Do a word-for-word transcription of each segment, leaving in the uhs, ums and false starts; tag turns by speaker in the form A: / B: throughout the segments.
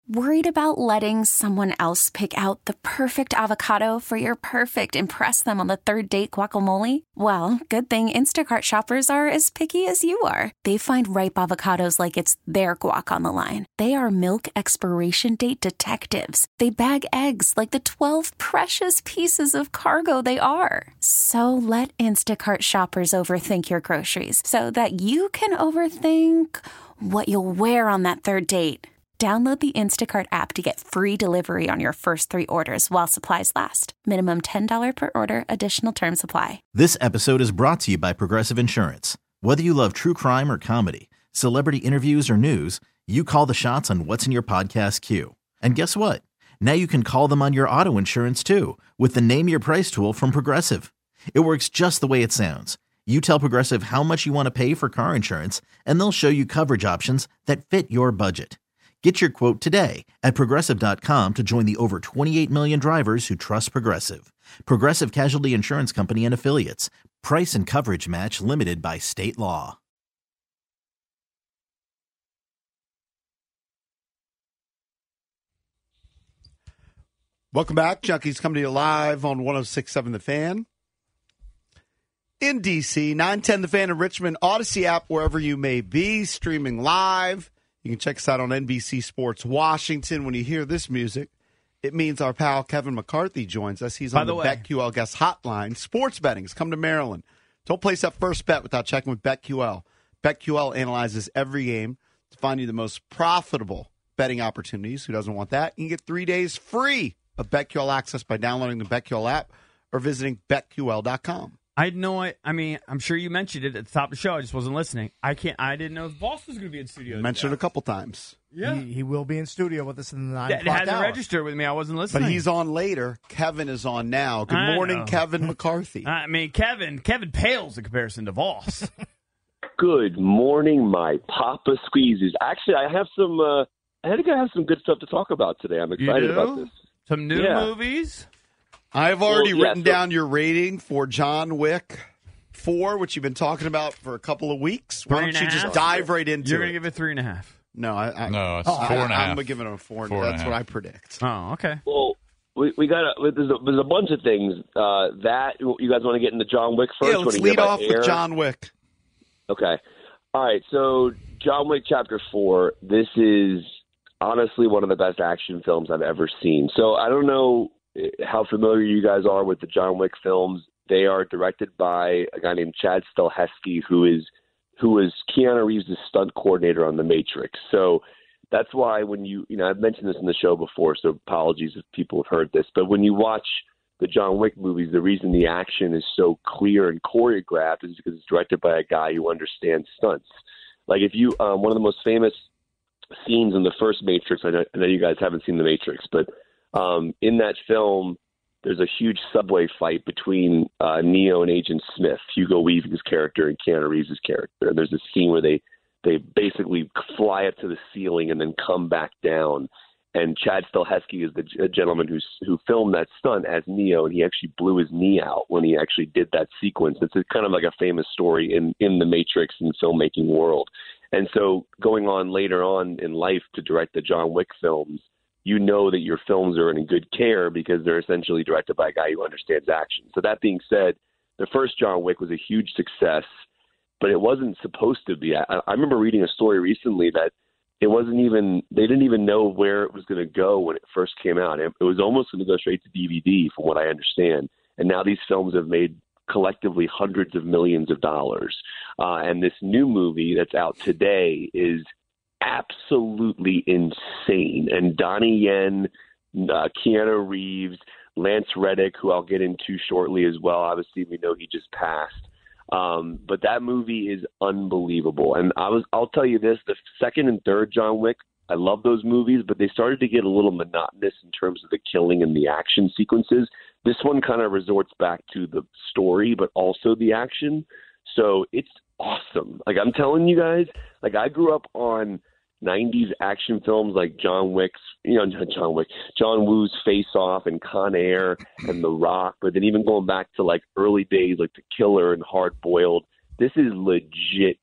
A: Worried about letting someone else pick out the perfect avocado for your perfect impress them on the third date guacamole? Well, good thing Instacart shoppers are as picky as you are. They find ripe avocados like it's their guac on the line. They are milk expiration date detectives. They bag eggs like the twelve precious pieces of cargo they are. So let Instacart shoppers overthink your groceries so that you can overthink what you'll wear on that third date. Download the Instacart app to get free delivery on your first three orders while supplies last. Minimum ten dollars per order. Additional terms apply.
B: This episode is brought to you by Progressive Insurance. Whether you love true crime or comedy, celebrity interviews or news, you call the shots on what's in your podcast queue. And guess what? Now you can call them on your auto insurance too with the Name Your Price tool from Progressive. It works just the way it sounds. You tell Progressive how much you want to pay for car insurance, and they'll show you coverage options that fit your budget. Get your quote today at Progressive dot com to join the over twenty-eight million drivers who trust Progressive. Progressive Casualty Insurance Company and Affiliates. Price and coverage match limited by state law.
C: Welcome back. Junkies coming to you live on one oh six point seven The Fan. In D C, nine ten The Fan in Richmond, Odyssey app, wherever you may be, streaming live. You can check us out on N B C Sports Washington. When you hear this music, it means our pal Kevin McCarthy joins us. He's on the, the BetQL guest hotline. Sports betting has come to Maryland. Don't place that first bet without checking with BetQL. BetQL analyzes every game to find you the most profitable betting opportunities. Who doesn't want that? You can get three days free of BetQL access by downloading the BetQL app or visiting Bet Q L dot com.
D: I had no I, I mean, I'm sure you mentioned it at the top of the show. I just wasn't listening. I can't. I didn't know if Voss was going to be in studio.
C: Mentioned it a couple times.
D: Yeah.
E: He, he will be in studio with us in the nine
D: It
E: o'clock
D: hasn't
E: hour.
D: registered with me. I wasn't listening.
C: But he's on later. Kevin is on now. Good
D: I
C: morning,
D: know.
C: Kevin McCarthy.
D: I mean, Kevin. Kevin pales in comparison to Voss.
F: Good morning, my Papa Squeezes. Actually, I have some. Uh, I think I have some good stuff to talk about today. I'm excited
D: You do?
F: about this.
D: Some new
F: Yeah.
D: movies.
C: I've already
F: Well, yeah,
C: written
F: so-
C: down your rating for John Wick four, which you've been talking about for a couple of weeks. Why
D: Three
C: don't
D: and
C: you
D: a
C: just
D: half?
C: dive right into
D: You're
C: it?
D: going to give it three and a half.
C: No, I, I
G: No, it's
C: oh,
G: four
C: I,
G: and a half.
C: I'm giving it a four.
G: Four and a
C: That's
G: half.
C: what I predict.
D: Oh, okay.
F: Well, we, we got a, there's, a, there's a bunch of things uh, that you guys want to get into John Wick first.
C: Yeah, let's
F: Want to
C: lead
F: get
C: off
F: by
C: with
F: air?
C: John Wick.
F: Okay. All right. So John Wick Chapter Four. This is honestly one of the best action films I've ever seen. So I don't know how familiar you guys are with the John Wick films. They are directed by a guy named Chad Stahelski, who is who is Keanu Reeves' stunt coordinator on The Matrix. So that's why when you, you know, I've mentioned this in the show before, so apologies if people have heard this, but when you watch the John Wick movies, the reason the action is so clear and choreographed is because it's directed by a guy who understands stunts. Like if you, um, one of the most famous scenes in the first Matrix, I know, I know you guys haven't seen The Matrix, but um, in that film, there's a huge subway fight between uh, Neo and Agent Smith, Hugo Weaving's character and Keanu Reeves' character. And there's a scene where they, they basically fly up to the ceiling and then come back down. And Chad Stahelski is the g- gentleman who's, who filmed that stunt as Neo, and he actually blew his knee out when he actually did that sequence. It's a, kind of like a famous story in, in the Matrix and filmmaking world. And so going on later on in life to direct the John Wick films, you know that your films are in good care because they're essentially directed by a guy who understands action. So that being said, the first John Wick was a huge success, but it wasn't supposed to be. I, I remember reading a story recently that it wasn't even, they didn't even know where it was going to go when it first came out. It, it was almost going to go straight to D V D from what I understand. And now these films have made collectively hundreds of millions of dollars. Uh, and this new movie that's out today is absolutely insane. And Donnie Yen, uh, Keanu Reeves, Lance Reddick, who I'll get into shortly as well. Obviously, we know he just passed. Um, but that movie is unbelievable. And I was, I'll tell you this, the second and third John Wick, I love those movies, but they started to get a little monotonous in terms of the killing and the action sequences. This one kind of resorts back to the story, but also the action. So it's awesome. Like I'm telling you guys, like I grew up on nineties action films like John Wick's, you know, John Wick, John Woo's Face Off and Con Air and The Rock, but then even going back to like early days like The Killer and Hard Boiled, this is legit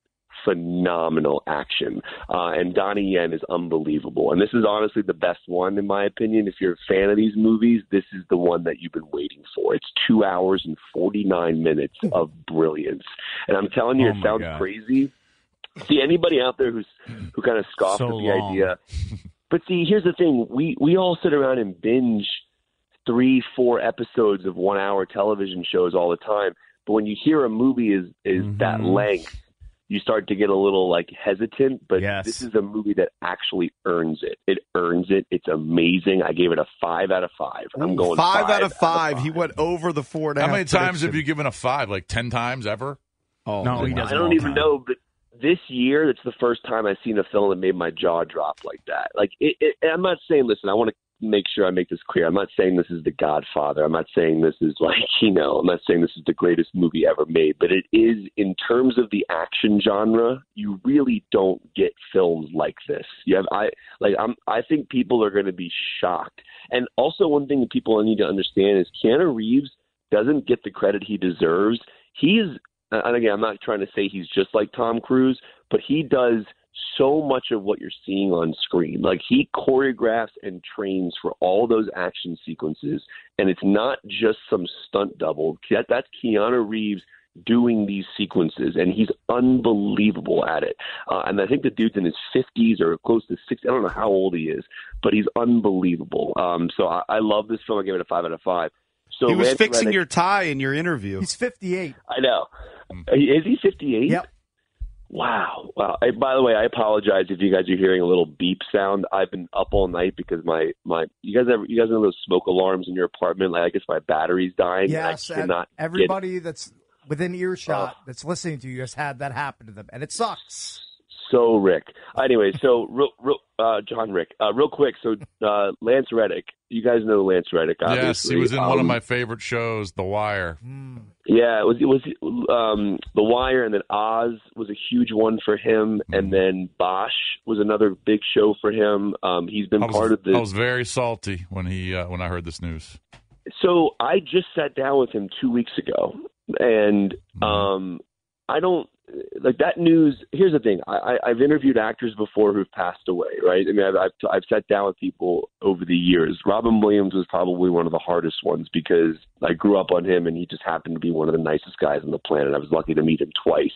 F: phenomenal action. Uh, and Donnie Yen is unbelievable. And this is honestly the best one, in my opinion. If you're a fan of these movies, this is the one that you've been waiting for. It's two hours and forty-nine minutes of brilliance. And I'm telling you,
G: Oh
F: it
G: my
F: sounds
G: God.
F: crazy. See, anybody out there who's who kind of scoffs
G: So
F: at the
G: long.
F: idea. But see, here's the thing. We, we all sit around and binge three, four episodes of one-hour television shows all the time. But when you hear a movie is, is
G: Mm-hmm.
F: that length, you start to get a little, like, hesitant. But
D: Yes.
F: this is a movie that actually earns it. It earns it. It's amazing. I gave it a five out of five. I'm going
C: five,
F: five
C: out of five. He went over the four and a
G: How
C: half.
G: many times have
C: prediction.
G: you given a five? Like ten times ever?
C: Oh,
D: No, he
C: wow.
D: doesn't.
F: I don't
D: all
F: even
D: time.
F: know, but this year, it's the first time I've seen a film that made my jaw drop like that. Like, it, it, I'm not saying, listen, I want to make sure I make this clear. I'm not saying this is The Godfather. I'm not saying this is like, you know, I'm not saying this is the greatest movie ever made, but it is, in terms of the action genre, you really don't get films like this. You have, I, like, I'm, I think people are going to be shocked. And also, one thing that people need to understand is Keanu Reeves doesn't get the credit he deserves. He is, and again, I'm not trying to say he's just like Tom Cruise, but he does so much of what you're seeing on screen. Like, he choreographs and trains for all those action sequences, and it's not just some stunt double. That, that's Keanu Reeves doing these sequences, and he's unbelievable at it. Uh, and I think the dude's in his fifties or close to sixty. I don't know how old he is, but he's unbelievable. Um, so I, I love this film. I gave it a five out of five. So
C: He was
F: Lance
C: fixing
F: Reddick-
C: your tie in your interview.
E: He's fifty-eight.
F: I know. Is he fifty-eight?
E: Yep.
F: Wow. Wow. I, by the way, I apologize if you guys are hearing a little beep sound. I've been up all night because my, my you guys ever you guys know those smoke alarms in your apartment? Like, I guess my battery's dying.
E: Yes,
F: and I
E: and
F: cannot
E: everybody that's within earshot
F: Oh.
E: that's listening to you has had that happen to them, and it sucks.
F: So Rick. Anyway, so real, real, uh, John Rick. Uh, real quick. So uh, Lance Reddick. You guys know Lance Reddick, obviously.
G: Yes, he was in one of
F: Um,
G: my favorite shows, The Wire.
F: Yeah, it was it was um, The Wire, and then Oz was a huge one for him, and then Bosch was another big show for him. Um, he's been
G: I was,
F: part of the.
G: I was very salty when he uh, when I heard this news.
F: So I just sat down with him two weeks ago, and um, I don't like that news. Here's the thing: I, I, I've interviewed actors before who've passed away, right? I mean, I've, I've I've sat down with people over the years. Robin Williams was probably one of the hardest ones because I grew up on him, and he just happened to be one of the nicest guys on the planet. I was lucky to meet him twice.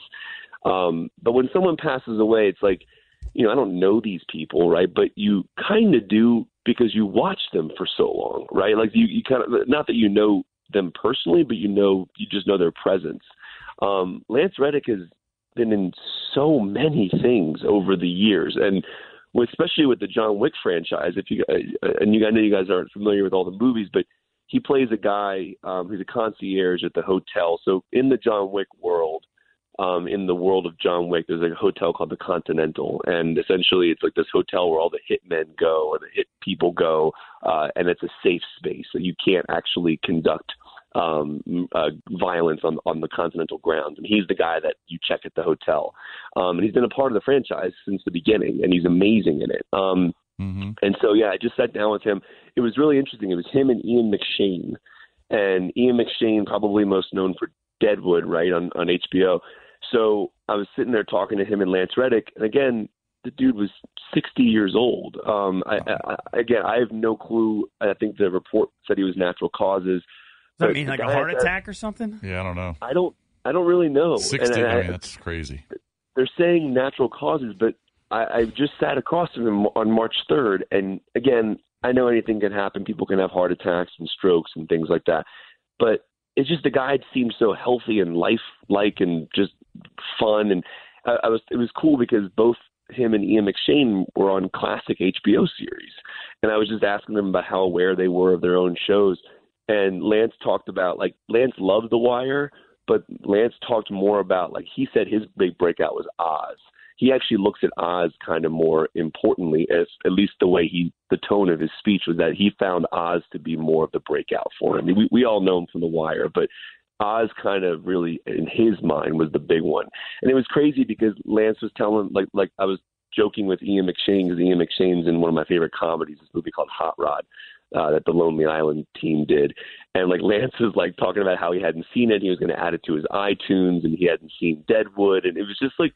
F: Um, but when someone passes away, it's like, you know, I don't know these people, right? But you kind of do because you watch them for so long, right? Like you, you kind of, not that you know them personally, but you know, you just know their presence. Um, Lance Reddick has been in so many things over the years, and with, especially with the John Wick franchise. If you and you, I know you guys aren't familiar with all the movies, but he plays a guy um, who's a concierge at the hotel. So in the John Wick world, um, in the world of John Wick, there's a hotel called the Continental, and essentially it's like this hotel where all the hitmen go or the hit people go, uh, and it's a safe space, so you can't actually conduct um, uh, violence on on the Continental grounds. And he's the guy that you check at the hotel, um, and he's been a part of the franchise since the beginning, and he's amazing in it. Um,
G: Mm-hmm.
F: And so, yeah, I just sat down with him. It was really interesting. It was him and Ian McShane. And Ian McShane, probably most known for Deadwood, right, on, on H B O. So I was sitting there talking to him and Lance Reddick. And again, the dude was sixty years old. Um, I, I, again, I have no clue. I think the report said he was natural causes.
D: Does that
F: But
D: mean
F: the
D: like a
F: guy
D: heart
F: that-
D: attack or something?
G: Yeah, I don't know.
F: I don't, I don't really know.
G: Sixty.
F: And
G: I
F: I-
G: mean, that's crazy.
F: they're saying natural causes, but I, I just sat across from him on March third. And again, I know anything can happen. People can have heart attacks and strokes and things like that. But it's just the guy seemed so healthy and lifelike and just fun. And I, I was, it was cool because both him and Ian McShane were on classic H B O series. And I was just asking them about how aware they were of their own shows. And Lance talked about, like, Lance loved The Wire, but Lance talked more about, like, he said his big breakout was Oz. He actually looks at Oz kind of more importantly, as at least the way he, the tone of his speech was that he found Oz to be more of the breakout for him. I mean, we, we all know him from The Wire, but Oz kind of really, in his mind, was the big one. And it was crazy because Lance was telling, like, like I was joking with Ian McShane because Ian McShane's in one of my favorite comedies, this movie called Hot Rod. Uh, that the Lonely Island team did. And like Lance was like talking about how he hadn't seen it. He was going to add it to his iTunes and he hadn't seen Deadwood. And it was just like,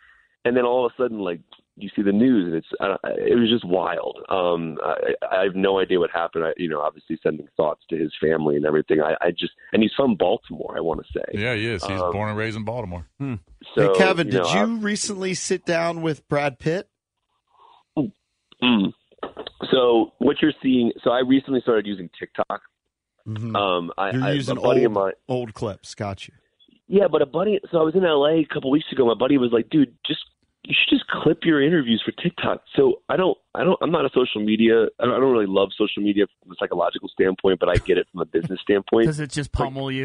F: and then all of a sudden, like, you see the news, and it's uh, it was just wild. Um, I, I have no idea what happened. I, you know, obviously sending thoughts to his family and everything. I, I just and he's from Baltimore, I want to say.
G: Yeah, he is. He's
F: um,
G: born and raised in Baltimore.
D: Hmm.
F: So,
C: hey, Kevin,
F: you
C: did
F: know,
C: you
F: I,
C: recently sit down with Brad Pitt?
F: Mm. So what you're seeing, so I recently started using TikTok.
C: Mm-hmm.
F: Um, I,
C: You're
F: I,
C: using
F: a buddy
C: old,
F: of mine,
C: old clips. Got you.
F: yeah, but a buddy. So I was in L A a couple weeks ago. My buddy was like, "Dude, just you should just clip your interviews for TikTok." So I don't, I don't, I'm not a social media. I don't, I don't really love social media from a psychological standpoint, but I get it from a business standpoint.
D: Does it just pummel you?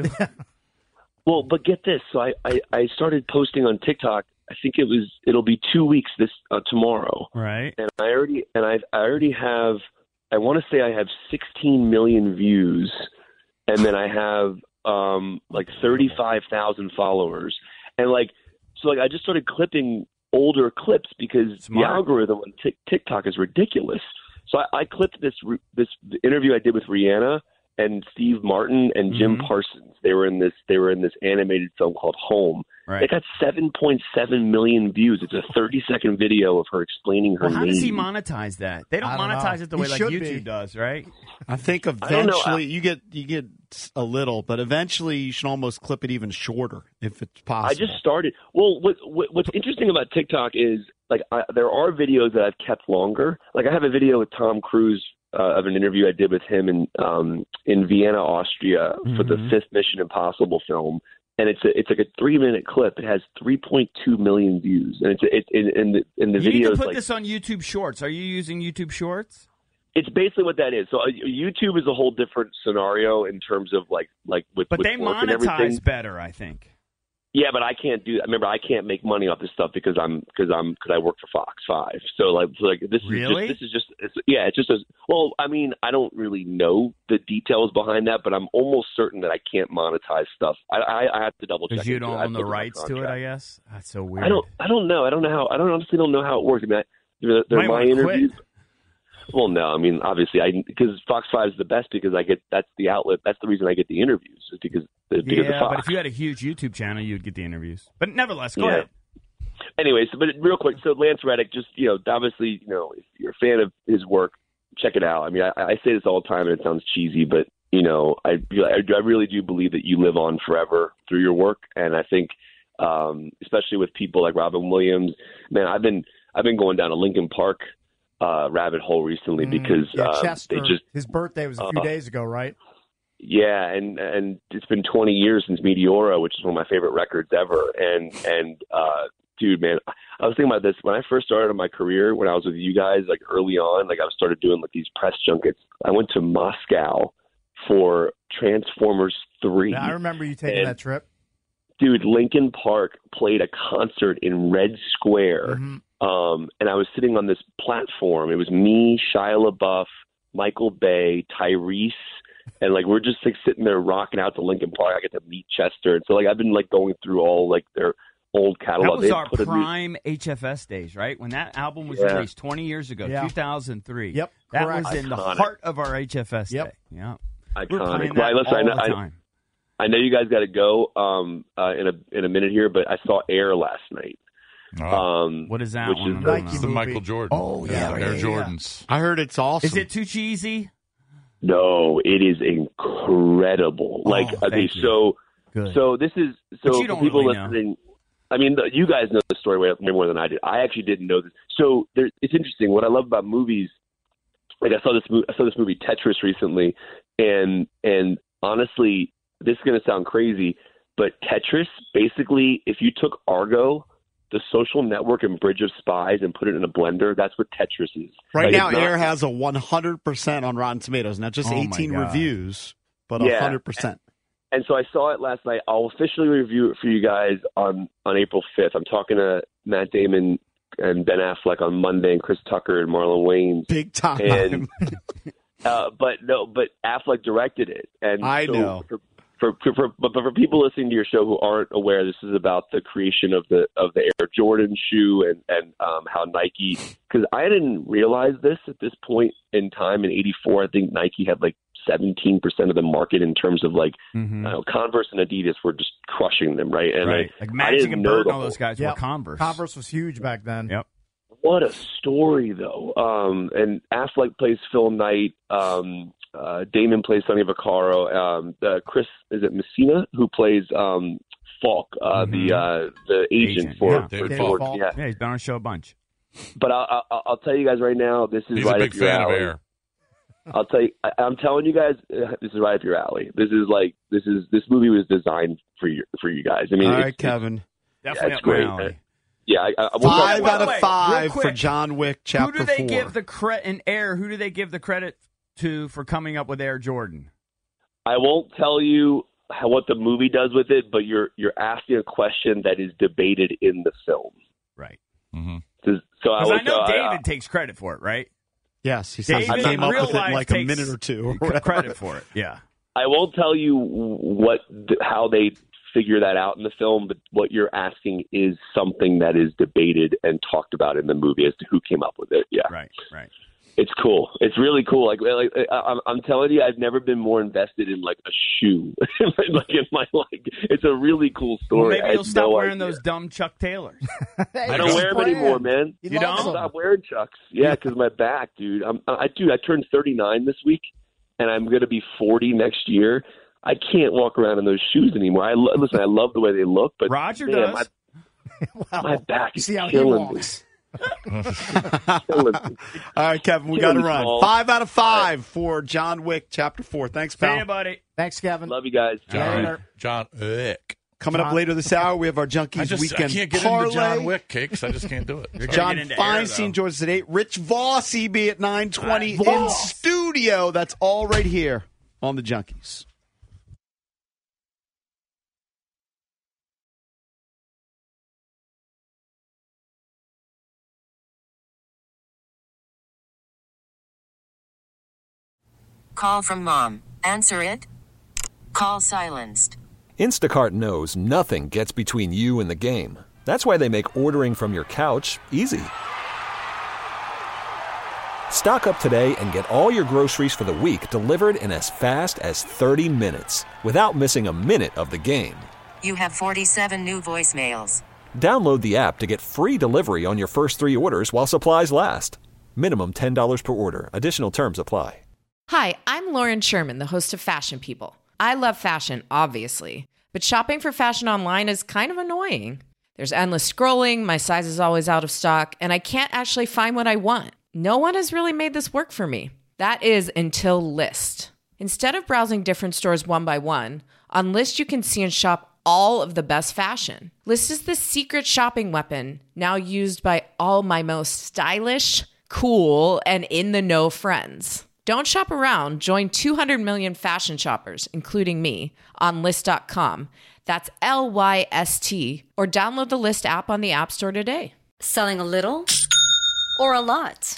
F: Well, but get this. So I, I, I started posting on TikTok. I think it was it'll be two weeks this uh, tomorrow,
D: Right.
F: and I already and I I already have. I want to say I have sixteen million views, and then I have um like thirty-five thousand followers, and like so like I just started clipping older clips because
D: Smart.
F: the algorithm on Tik TikTok is ridiculous. So I, I clipped this this interview I did with Rihanna and Steve Martin and Jim
D: Mhm.
F: Parsons. They were in this they were in this animated film called Home.
D: Right.
F: It got seven point seven million views. It's a thirty second video of her explaining her
D: Well, how
F: name.
D: does he monetize that? They don't,
E: I don't
D: monetize
E: know.
D: it the
E: He
D: way like
E: should
D: YouTube
E: be.
D: does, right?
C: I think
F: I don't know.
C: eventually you get you get a little, but eventually you should almost clip it even shorter if it's possible.
F: I just started. Well, what, what what's interesting about TikTok is like I, there are videos that I've kept longer. Like I have a video with Tom Cruise uh, of an interview I did with him in um, in Vienna, Austria, for the
D: Mhm.
F: fifth Mission Impossible film, and it's a, it's like a three minute clip. It has three point two million views, and it's it in in the in the
D: You need
F: video
D: to
F: is
D: put
F: like
D: this on YouTube Shorts. Are you using YouTube Shorts?
F: it's basically what that is. So uh, YouTube is a whole different scenario in terms of like like with
D: But
F: with
D: they
F: work and everything.
D: monetize better, I think.
F: Yeah, but I can't do that. Remember, I can't make money off this stuff because I'm because I'm because I work for Fox Five. So like, so like this
D: Really?
F: is just, this is just it's, yeah, it's just as well. I mean, I don't really know the details behind that, but I'm almost certain that I can't monetize stuff. I I, I have to double check
D: Because you
F: it.
D: don't
F: I
D: own the
F: look at my
D: rights to it,
F: contract.
D: I guess. That's so weird.
F: I don't I don't know. I don't know how. I don't honestly don't know how it works. I mean, I, they're, they're
D: Might
F: my
D: wanna
F: interviews.
D: quit.
F: Well, no, I mean, obviously, I because Fox Five is the best because I get that's the outlet. That's the reason I get the interviews is because because
D: Yeah,
F: of Fox.
D: but if you had a huge YouTube channel, you'd get the interviews. But nevertheless, go
F: Yeah.
D: ahead.
F: Anyways, but real quick, so Lance Reddick, just you know, obviously, you know, if you're a fan of his work, check it out. I mean, I, I say this all the time, and it sounds cheesy, but you know, I I really do believe that you live on forever through your work, and I think, um, especially with people like Robin Williams, man, I've been I've been going down a Lincoln Park uh, rabbit hole recently because
E: yeah,
F: uh,
E: Chester,
F: they just
E: his birthday was a few
F: uh,
E: days ago, right?
F: yeah, and and it's been twenty years since Meteora, which is one of my favorite records ever, and and uh, dude, man, I was thinking about this when I first started my career. When I was with you guys, like early on, like I started doing like these press junkets. I went to Moscow for Transformers three.
E: Yeah, I remember you taking
F: And-
E: that trip.
F: Dude, Lincoln Park played a concert in Red Square,
E: Mhm.
F: um, and I was sitting on this platform. It was me, Shia LaBeouf, Michael Bay, Tyrese, and like we're just like sitting there rocking out to Lincoln Park. I get to meet Chester, and so like I've been like going through all like their old catalog.
D: That was
F: They
D: our
F: put a new-
D: prime H F S days, right? When that album was
F: Yeah.
D: released twenty years ago,
E: Yeah.
D: two thousand three.
E: Yep,
D: That
E: correct.
D: was in the
F: Iconic.
D: heart of our H F S
E: Yep.
D: day. Yeah. We're
F: iconic.
D: playing
F: Well,
D: that
F: listen, I
D: all
F: know,
D: the
F: I,
D: time.
F: I know you guys got to go um, uh, in a in a minute here, but I saw Air last night.
G: Oh,
F: Um,
D: What is that
F: which
D: one?
F: is
D: I
F: the-
D: don't
E: Nike
G: it's the
D: know.
E: movie.
G: Michael Jordan.
E: Oh, yeah,
G: Air
E: yeah, yeah.
G: Jordans.
C: I heard it's awesome.
D: Is it too cheesy?
F: No, it is incredible.
D: Oh,
F: like okay,
D: thank you.
F: so
D: Good.
F: so this is
D: But
F: so
D: you
F: for
D: don't
F: people
D: really know.
F: listening. I mean, the, you guys know the story way, way more than I did. I actually didn't know this. So there, it's interesting. What I love about movies, like I saw this mo- I saw this movie Tetris recently, and and honestly, this is going to sound crazy, but Tetris basically, if you took Argo, The Social Network, and Bridge of Spies, and put it in a blender, that's what Tetris is.
C: Right
F: Like,
C: now,
F: it's not-
C: Air has a one hundred percent on Rotten Tomatoes, not just
D: Oh, my
C: eighteen
D: God.
C: reviews, but
F: Yeah.
C: one hundred percent.
F: And so I saw it last night. I'll officially review it for you guys on, on April fifth. I'm talking to Matt Damon and Ben Affleck on Monday, and Chris Tucker and Marlon Wayans.
C: Big time.
F: And uh, but no, but Affleck directed it. And
C: I
F: so
C: know.
F: For, for, for, for, but for people listening to your show who aren't aware, this is about the creation of the of the Air Jordan shoe and and um, how Nike. Because I didn't realize this at this point in time in eighty-four. I think Nike had like seventeen percent of the market in terms of like
D: Mhm.
F: I don't know, Converse and Adidas were just crushing them, right? And
D: right.
F: I,
D: Like
F: I
D: Magic
F: didn't
D: and
F: know
D: Bird
F: the
D: and all those guys
E: Yep.
D: were Converse.
E: Converse was huge back then.
D: Yep.
F: What a story, though. Um, and Affleck plays Phil Knight. Um, uh, Damon plays Sonny Vaccaro. Um, uh, Chris, is it Messina, who plays um, Falk, uh,
D: Mhm.
F: the uh, the agent,
D: Agent,
F: for,
D: yeah.
F: for
G: David
F: Jordan.
E: Falk.
F: Yeah.
D: Yeah, he's been on a show a bunch.
F: But I, I, I'll tell you guys right now, this is
G: He's
F: right
G: a big
F: up your
G: fan of
F: alley.
G: air.
F: I'll tell you, I, I'm telling you guys, uh, this is right up your alley. This is like this is this movie was designed for you for you guys. I mean,
C: All
F: it's,
C: right, Kevin.
D: Definitely
F: it's
D: up my
F: great.
D: alley.
F: yeah, I, I, I
C: Five
D: Wait,
C: out of
D: wait,
C: five
D: real
C: for
D: quick.
C: John Wick
D: Who
C: Chapter
D: do they
C: Four.
D: give the credit in Air? Who do they give the credit to for coming up with Air Jordan?
F: I won't tell you how, what the movie does with it, but you're you're asking a question that is debated in the film.
D: Right.
G: hmm
F: So, so I,
D: Because I
F: will
D: know
F: tell-
D: David takes credit for it, right?
C: Yes, he says he
D: David
C: came
D: in
C: up
D: real
C: with it in
D: life
C: like a
D: takes
C: minute or two. or
D: c-
C: whatever.
D: credit for it. Yeah.
F: I won't tell you what how they figure that out in the film, but what you're asking is something that is debated and talked about in the movie as to who came up with it. Yeah,
D: Right. Right.
F: it's cool. It's really cool. Like, like I, I'm, I'm telling you, I've never been more invested in like a shoe. Like in my like, it's a really cool
D: Well,
F: story.
D: maybe
F: I
D: you'll
F: had
D: stop
F: no
D: wearing
F: idea.
D: those dumb Chuck Taylors.
E: Hey,
F: I don't
E: it's
F: wear them
E: brand.
F: anymore, man.
E: He
D: You
E: loves
D: don't?
E: them.
F: Stop wearing Chucks. Yeah, because my back, dude. I'm, I dude, I turned thirty-nine this week, and I'm gonna be forty next year. I can't walk around in those shoes anymore. I lo- listen. I love the way they look, but
D: Roger
F: man,
D: does.
F: My, my back
E: You
F: is
E: see how he
F: killing me.
E: walks.
F: Killing me.
C: All right, Kevin, we got to run. Five out of five for John Wick Chapter Four. Thanks,
D: See
C: pal.
D: you, buddy.
E: Thanks, Kevin.
F: Love you guys.
G: John,
E: Later.
G: John Wick.
C: Coming up
E: John-
C: later this hour, we have our Junkies
G: I just I
C: Weekend
G: can't get
C: parlay.
G: into John Wick cakes. I just can't do it. Sorry.
C: John
D: get into air,
C: Feinstein
D: though.
C: joins us at eight. Rich Voss, E B at nine twenty
D: Uh,
C: in
D: Voss.
C: studio. That's all right here on the Junkies.
H: Call from mom. Answer it. Call silenced.
I: Instacart knows nothing gets between you and the game. That's why they make ordering from your couch easy. Stock up today and get all your groceries for the week delivered in as fast as thirty minutes without missing a minute of the game.
H: You have forty-seven new voicemails.
I: Download the app to get free delivery on your first three orders while supplies last. Minimum ten dollars per order. Additional terms apply.
J: Hi, I'm Lauren Sherman, the host of Fashion People. I love fashion, obviously, but shopping for fashion online is kind of annoying. There's endless scrolling, my size is always out of stock, and I can't actually find what I want. No one has really made this work for me. That is until Lyst. Instead of browsing different stores one by one, on Lyst you can see and shop all of the best fashion. Lyst is the secret shopping weapon now used by all my most stylish, cool, and in-the-know friends. Don't shop around. Join two hundred million fashion shoppers, including me, on Lyst dot com. That's L Y S T. Or download the Lyst app on the App Store today.
K: Selling a little or a lot?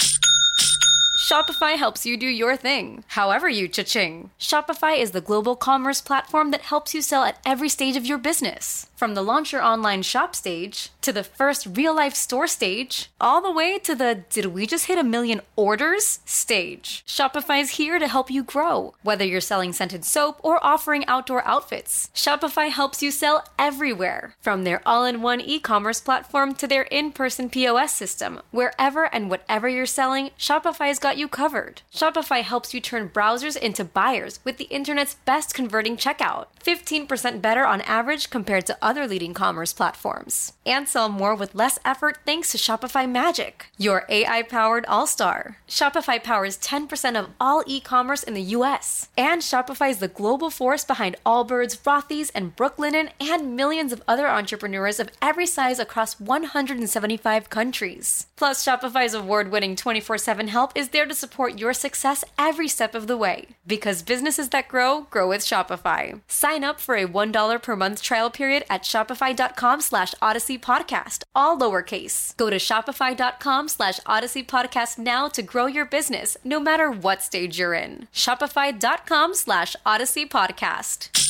K: Shopify helps you do your thing, however you cha-ching. Shopify is the global commerce platform that helps you sell at every stage of your business. From the launch your online shop stage, to the first real-life store stage, all the way to the did we just hit a million orders stage. Shopify's here to help you grow. Whether you're selling scented soap or offering outdoor outfits, Shopify helps you sell everywhere. From their all-in-one e-commerce platform to their in-person P O S system, wherever and whatever you're selling, Shopify's got you covered. Shopify helps you turn browsers into buyers with the internet's best converting checkout. fifteen percent better on average compared to other leading commerce platforms. And sell more with less effort thanks to Shopify Magic, your A I-powered all-star. Shopify powers ten percent of all e-commerce in the U S. And Shopify is the global force behind Allbirds, Rothy's, and Brooklinen, and millions of other entrepreneurs of every size across one hundred seventy-five countries. Plus, Shopify's award-winning twenty-four seven help is there to support your success every step of the way. Because businesses that grow, grow with Shopify. Sign up for a one dollar per month trial period at shopify.com slash odyssey podcast, all lowercase. Go to shopify.com slash odyssey podcast now to grow your business, no matter what stage you're in. Shopify.com slash odyssey podcast.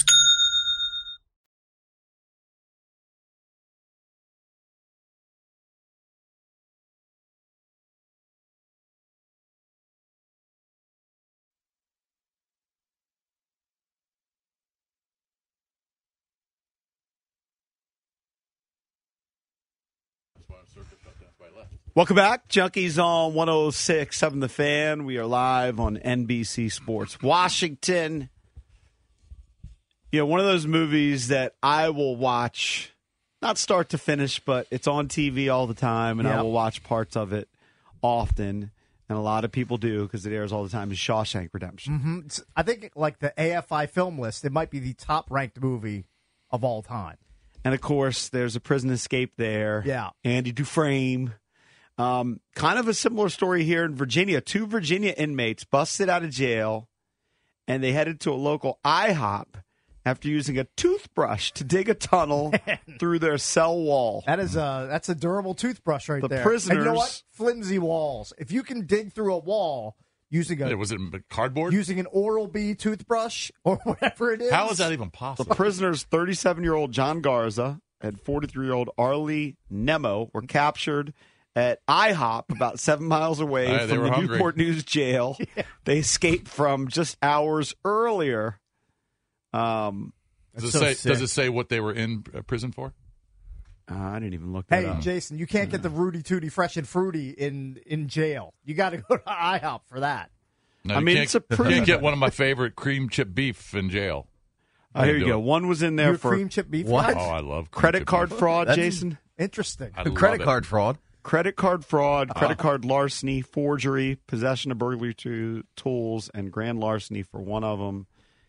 C: Welcome back. Junkies on one oh six point seven The Fan. We are live on N B C Sports Washington. You know, one of those movies that I will watch, not start to finish, but it's on T V all the time, and
E: Yeah.
C: I will watch parts of it often. And a lot of people do because it airs all the time, is Shawshank Redemption.
E: Mm-hmm. It's- I think, like the A F I film list, it might be the top-ranked movie of all time.
C: And, of course, there's a prison escape there.
E: Yeah.
C: Andy Dufresne. Um, kind of a similar story here in Virginia. Two Virginia inmates busted out of jail, and they headed to a local IHOP after using a toothbrush to dig a tunnel through their cell wall.
E: That is a that's a durable toothbrush right
C: The
E: there.
C: prisoners-
E: And you know what? Flimsy walls. If you can dig through a wall using a
G: Yeah, was it cardboard?
E: using an Oral-B toothbrush or whatever it is,
G: How is that even
C: The
G: possible?
C: prisoners, thirty-seven-year-old John Garza and forty-three-year-old Arlie Nemo, were captured at IHOP about seven miles away
G: Hey, they
C: from
G: were
C: the
G: hungry.
C: Newport News jail. They escaped from just hours earlier. Um,
G: Does it,
D: so
G: say,
D: sick.
G: does it say what they were in uh, prison for?
C: uh, I didn't even look that
E: Hey,
C: up.
E: Jason, you can't get the Rudy Tooty Fresh and Fruity in, in jail. You got to go to IHOP for that.
G: No,
C: I
G: you
C: mean,
G: can't,
C: it's a
G: you
C: pretty-
G: can't get one of my favorite cream chip beef in jail.
C: Oh, here you
G: do
C: go.
G: it.
C: One was in there
E: Your
C: for
E: cream chip beef.
L: What?
G: Oh, I love cream
C: credit
G: chip
C: card
G: beef.
C: fraud,
L: That's-
C: Jason.
E: Interesting.
G: I love
L: Credit
G: it.
L: card fraud.
C: Credit card fraud, credit
G: Oh.
C: card larceny, forgery, possession of burglary to tools, and grand larceny for one of them.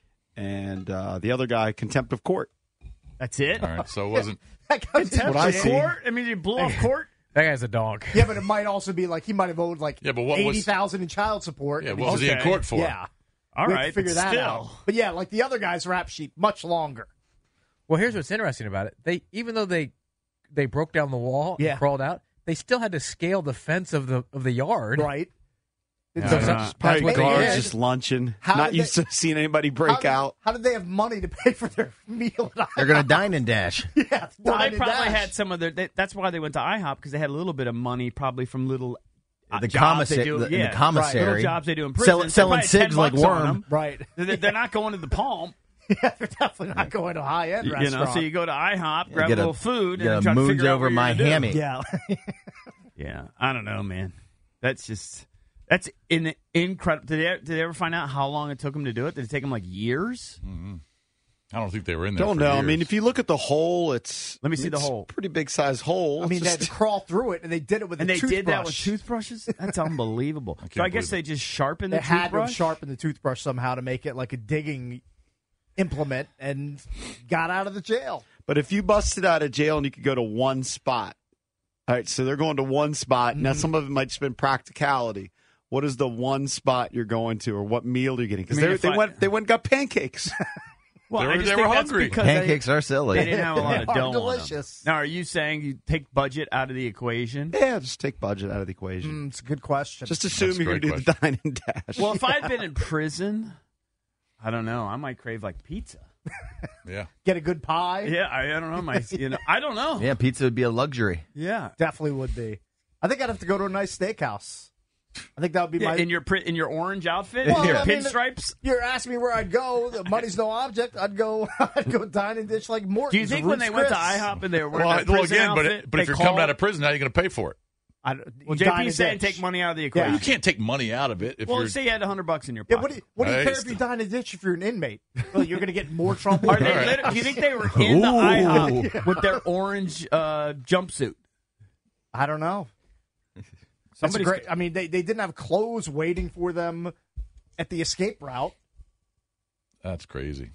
C: And uh, the other guy, contempt of court.
D: That's it.
G: All right, so it wasn't.
E: That guy's
C: what I see.
D: Court? I mean, you blew off court.
M: That guy's a dog.
E: Yeah, but it might also be like he might have owed like
G: Yeah, but what was-
E: eighty thousand in child support.
G: Yeah,
E: and
G: what
E: he
G: was
E: just-
G: he in court for?
E: Yeah,
D: All
E: we have
D: right,
E: to figure
D: but
E: that
D: still.
E: out. But yeah, like the other guy's rap sheet, much longer.
M: Well, here's what's interesting about it. They even though they they broke down the wall
E: Yeah.
M: and crawled out, they still had to scale the fence of the of the yard.
E: Right.
M: So
E: It's-
M: some-
C: It's
M: that's
C: probably
M: what they
C: guards
M: did.
C: just lunching,
E: How
C: not
E: did
C: used
E: they-
C: to seeing anybody break
E: how did-
C: out.
E: How did they have money to pay for their meal? At
L: They're going to dine and dash.
E: yeah,
D: Well,
E: dine
D: they
E: and
D: probably
E: dash.
D: had some of their. They, that's why they went to IHOP, because they had a little bit of money, probably from little uh,
L: The
D: jobs they
L: commissa-
D: do.
L: the- in the
D: yeah,
L: commissary.
D: little jobs they do in prison.
L: Sell-
D: They're
L: selling
D: probably ten
L: cigs like
D: bucks on
L: worm.
D: them.
E: Right.
D: They're, they're not going to the Palm.
E: Yeah, they're definitely not going to a high end
D: You
E: restaurant.
D: know, so you go to IHOP, grab a
L: get a-
D: little food,
L: get
D: and
L: a
D: try to
L: moons
D: figure out
L: over
D: what you're
L: my
D: gonna do.
L: hammy.
E: yeah.
D: Yeah, I don't know, man. That's just that's in incredible. Did they, did they ever find out how long it took them to do it? Did it take them like years?
G: Mm-hmm. I don't think they were in there.
C: Don't
G: for
C: know. I
G: years.
C: mean, if you look at the hole, it's
D: Let me see the
C: it's
D: hole.
C: a pretty big size hole.
E: I mean,
C: It's
E: they had to
C: just-
E: crawl through it, and they did it with
D: And
E: a
D: they
E: toothbrush.
D: did that with toothbrushes? That's unbelievable.
G: can't
D: So I guess
G: believe
D: they just sharpened
E: They
D: the
E: had to
D: toothbrush.
E: sharpen the toothbrush somehow to make it like a digging implement, and got out of the jail.
C: But if you busted out of jail and you could go to one spot, all right, so they're going to one spot. Now,
D: Mm-hmm.
C: some of it might just been practicality. What is the one spot you're going to, or what meal you're getting? Because
D: I mean,
C: they,
D: if
C: they
D: I-
C: went, they went and got pancakes.
D: Well,
G: They were-
D: I just
G: they
D: think
G: were
D: that's
G: hungry.
D: because
L: Pancakes
D: they,
L: are silly.
D: They didn't have a lot
E: They
D: of
E: are
D: dough
E: delicious.
D: on them. Now, are you saying you take budget out of the equation?
C: yeah, just take budget out of the equation.
E: Mm, it's a good question.
C: Just assume
G: That's a
C: you're going to
G: great
C: do the dine and dash.
D: Well, if I'd been in prison, I don't know. I might crave like pizza.
G: yeah.
E: Get a good pie.
D: Yeah, I, I don't know. My, you know, I don't know.
L: Yeah, pizza would be a luxury.
D: Yeah.
E: Definitely would be. I think I'd have to go to a nice steakhouse. I think that would be
D: Yeah,
E: my.
D: in your pri- in your orange outfit,
E: Well,
D: your
E: I mean,
D: pinstripes.
E: You're asking me where I'd go. The money's no object. I'd go. I'd go dine and dish like Morton's.
D: Do you think when
E: Ruth's
D: they went to
E: Chris.
D: IHOP and they were wearing
G: Well,
D: that
G: well
D: prison
G: again, but
D: outfit,
G: it, but
D: they
G: if you're
D: called-
G: coming out of prison, how are you going to pay for it?
E: I,
D: well,
E: you dine
D: J P's
E: and
D: saying
E: dish.
D: take money out of the equation.
G: You can't take money out of it if
D: Well,
G: you're.
D: say you had a hundred bucks in your
E: Yeah,
D: pocket.
E: what do you, what do you
G: Hey,
E: care if
G: still-
E: you dine and dish if you're an inmate? Well, you're going to get more trouble.
D: Are they?
G: Right.
D: lit- do you think they were in the IHOP with their orange uh, jumpsuit?
E: I don't know. That's
D: Somebody's-
E: great. I mean, they, they didn't have clothes waiting for them at the escape route.
G: That's crazy.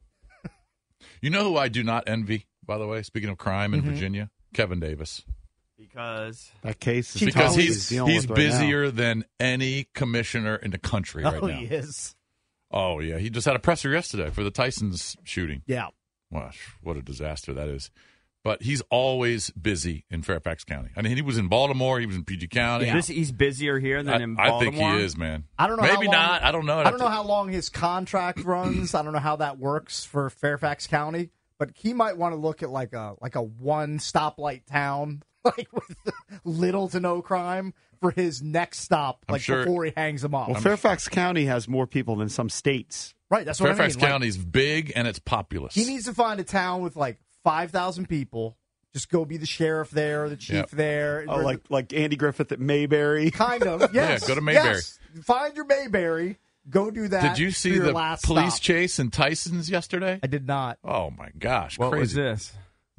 G: You know who I do not envy, by the way, speaking of crime in
E: Mm-hmm.
G: Virginia? Kevin Davis.
D: Because
C: that case is
G: Because
C: tough.
G: he's
C: dealing
G: he's
C: with right now.
G: busier than any commissioner in the country right
E: oh,
G: now.
E: he is.
G: Oh, yeah. He just had a presser yesterday for the Tyson's shooting.
E: Yeah.
G: Gosh, what a disaster that is. But he's always busy in Fairfax County. I mean, he was in Baltimore. He was in P G County.
D: this, he's busier here than
G: I,
D: in
G: I
D: Baltimore.
G: think he is, man.
E: I don't know.
G: Maybe
E: how long,
G: not. I don't know. I'd
E: I
G: have
E: don't know
G: to-
E: how long his contract runs. I don't know how that works for Fairfax County. But he might want to look at like a like a one stoplight town, like with little to no crime, for his next stop,
G: I'm
E: like
G: sure-
E: before he hangs him up.
C: Well, Fairfax County has more people than some states.
E: Right. That's what
G: Fairfax
E: I mean. Like,
G: County's big and it's populous.
E: he needs to find a town with like five thousand people, Just go be the sheriff there, the chief
G: Yep.
E: there.
C: Oh, like like Andy Griffith at Mayberry.
E: Kind of, yes.
G: Yeah, go to Mayberry.
E: Yes. Find your Mayberry. Go do that.
G: Did you
E: for
G: see
E: your
G: the
E: last
G: police
E: stop.
G: chase in Tyson's yesterday?
E: I did not.
G: Oh, my gosh.
D: What
G: crazy.
D: was this?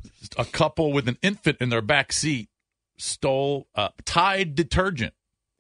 G: A couple with an infant in their back seat stole uh, Tide detergent.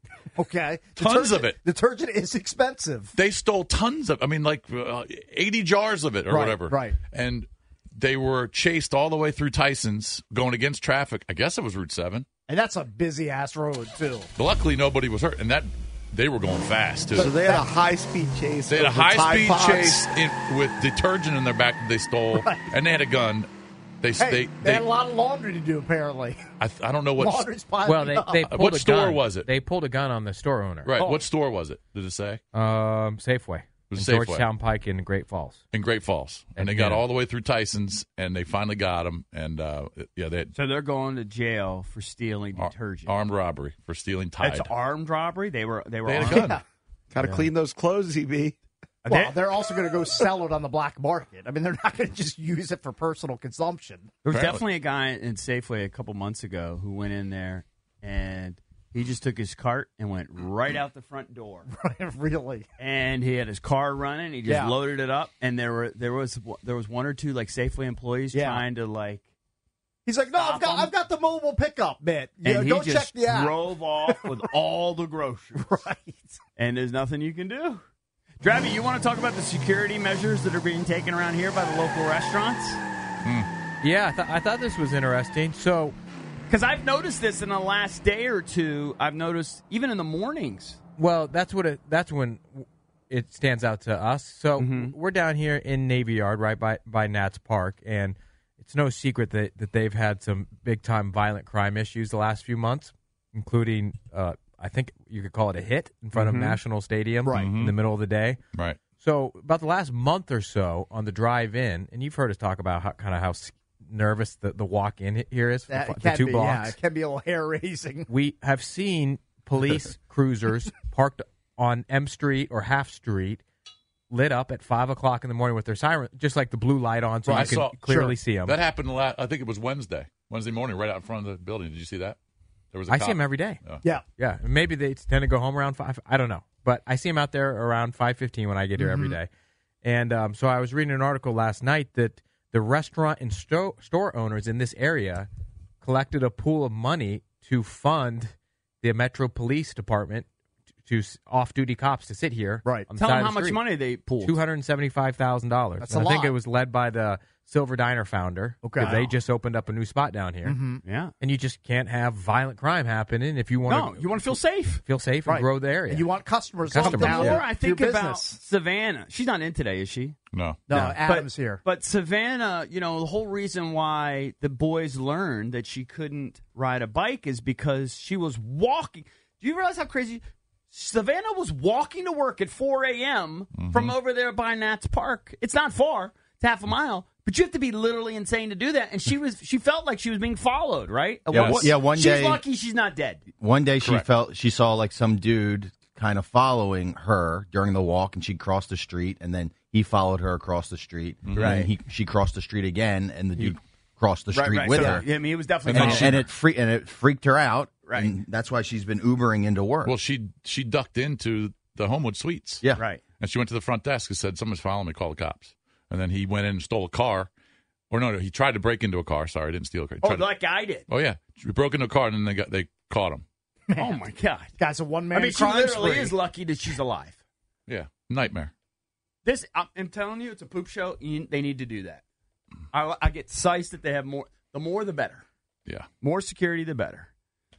E: Okay.
G: Tons of
E: Detergent-
G: it.
E: Detergent is expensive.
G: They stole tons of, I mean, like uh, eighty jars of it or
E: Right,
G: whatever.
E: right.
G: And they were chased all the way through Tyson's going against traffic. I guess it was Route seven.
E: And that's a busy ass road, too.
G: But luckily, nobody was hurt. And that they were going fast, too.
C: So they had a high-speed chase.
G: They had a
C: of the Tide
G: high-speed
C: Pods.
G: chase in, with detergent in their back that they stole,
E: Right.
G: and they had a gun. They,
E: Hey,
G: they,
E: they,
G: they,
E: had a lot of laundry to do, apparently.
G: I, I don't know what.
E: Laundry's piling
M: Well, they
E: up.
M: they
G: Uh,
M: pulled
G: what
M: a
G: store
M: gun.
G: was it?
M: They pulled a gun on the store owner.
G: Right.
E: Oh.
G: What store was it? Did it say?
M: Um, Safeway.
G: was
M: in
G: Safeway.
M: Georgetown Pike in Great Falls.
G: In Great Falls, and
M: And
G: they got
M: yeah.
G: all the way through Tyson's, and they finally got him. And uh, yeah, they had
D: So they're going to jail for stealing
G: ar-
D: detergent.
G: armed robbery for stealing Tide.
D: That's armed robbery. They were they were
G: They had a
D: armed.
G: gun.
C: Got to clean those clothes, E B.
E: Well, they're also going to go sell it on the black market. I mean, they're not going to just use it for personal consumption.
D: There was
G: Apparently.
D: definitely a guy in Safeway a couple months ago who went in there and he just took his cart and went right out the front door.
E: Really?
D: And he had his car running. He just
E: Yeah.
D: loaded it up, and there were there was there was one or two like Safeway employees
E: Yeah.
D: trying to like.
E: He's like, no, I've
D: Stop
E: got,
D: him.
E: I've got the mobile pickup, man. You know,
D: And he
E: don't
D: just
E: check the app.
D: drove off with all the groceries.
E: Right.
D: And there's nothing you can do. Dravi, you want to talk about the security measures that are being taken around here by the local restaurants?
M: Yeah, I, th- I thought this was interesting. So,
D: Because I've noticed this in the last day or two. I've noticed even in the mornings.
M: well, that's what it, that's when it stands out to us. So we're down here in Navy Yard, right by by Nats Park, and it's no secret that, that they've had some big time violent crime issues the last few months, including uh, I think you could call it a hit in front of National Stadium,
E: Right.
M: in the middle of the day.
G: Right.
M: So about the last month or so on the drive in, and you've heard us talk about how kind of how s- nervous the, the walk in here is,
E: That
M: the,
E: can
M: the two
E: be,
M: blocks.
E: Yeah, it can be a little hair raising.
M: We have seen police cruisers parked on M Street or Half Street, lit up at five o'clock in the morning with their siren, just like the blue light on, so
G: Right, I
M: you can
G: saw-
M: clearly
G: sure.
M: see them.
G: That happened. La- I think it was Wednesday, Wednesday morning, right out in front of the building. Did you see that? There was. A
M: I
G: cop.
M: see them every day.
G: Oh.
E: Yeah.
M: Yeah, maybe they tend to go home around five. I don't know, but I see them out there around five fifteen when I get here every day. And um, so I was reading an article last night that the restaurant and sto- store owners in this area collected a pool of money to fund the Metro Police Department to, to off-duty cops to sit here.
E: Right.
M: On the
D: Tell
M: side
D: them
M: of
D: how
M: the
D: much
M: street.
D: money they pulled.
M: Two hundred and seventy-five thousand dollars.
E: That's a
M: I think
E: lot.
M: it was led by the Silver Diner founder.
E: Okay.
M: because they just opened up a new spot down here,
D: Yeah.
M: and you just can't have violent crime happening if you want
D: No,
M: to.
D: you want to feel safe.
M: feel safe and
E: Right.
M: grow the area.
E: And you want customers,
M: Customers,
E: to
D: The
E: come
M: yeah.
D: more
E: down
D: I
E: to your
D: think about
E: business.
D: Savannah, she's not in today, is she?
G: No.
E: No,
D: No.
E: Adam's
D: but,
E: here.
D: But Savannah, you know, the whole reason why the boys learned that she couldn't ride a bike is because she was walking. Do you realize how crazy? Savannah was walking to work at four a.m. from over there by Nats Park. It's not far. It's half a mile. But you have to be literally insane to do that. And she was, she felt like she was being followed, right?
L: Yeah,
G: Yes.
L: yeah, one
D: she's
L: day-
D: lucky she's not dead.
L: One day she
G: Correct.
L: felt she saw like some dude kind of following her during the walk, and she crossed the street, and then he followed her across the street.
D: Right.
L: And he she crossed the street again, and the dude crossed the street
D: right, right.
L: with
D: So,
L: her.
D: yeah, I mean, it was definitely
L: And,
D: following
L: and
D: her.
L: it free, and it freaked her out.
D: Right.
L: And that's why she's been Ubering into work.
G: Well, she she ducked into the Homewood Suites.
L: yeah.
D: Right.
G: And she went to the front desk and said, "Someone's following me. Call the cops." And then he went in and stole a car. Or no, no, he tried to break into a car. Sorry, I didn't steal a car. He
D: Oh,
G: tried to-
D: like I did.
G: oh yeah, he broke into a car and then they got they caught him.
D: Oh, my God.
E: Guy's a one man
D: I mean, she
E: crime
D: literally
E: spree.
D: is lucky that she's alive.
G: Yeah, nightmare.
D: This, I'm, I'm telling you, it's a poop show. You, they need to do that. I, I get sized that they have more. The more, the better.
G: Yeah.
D: More security, the better.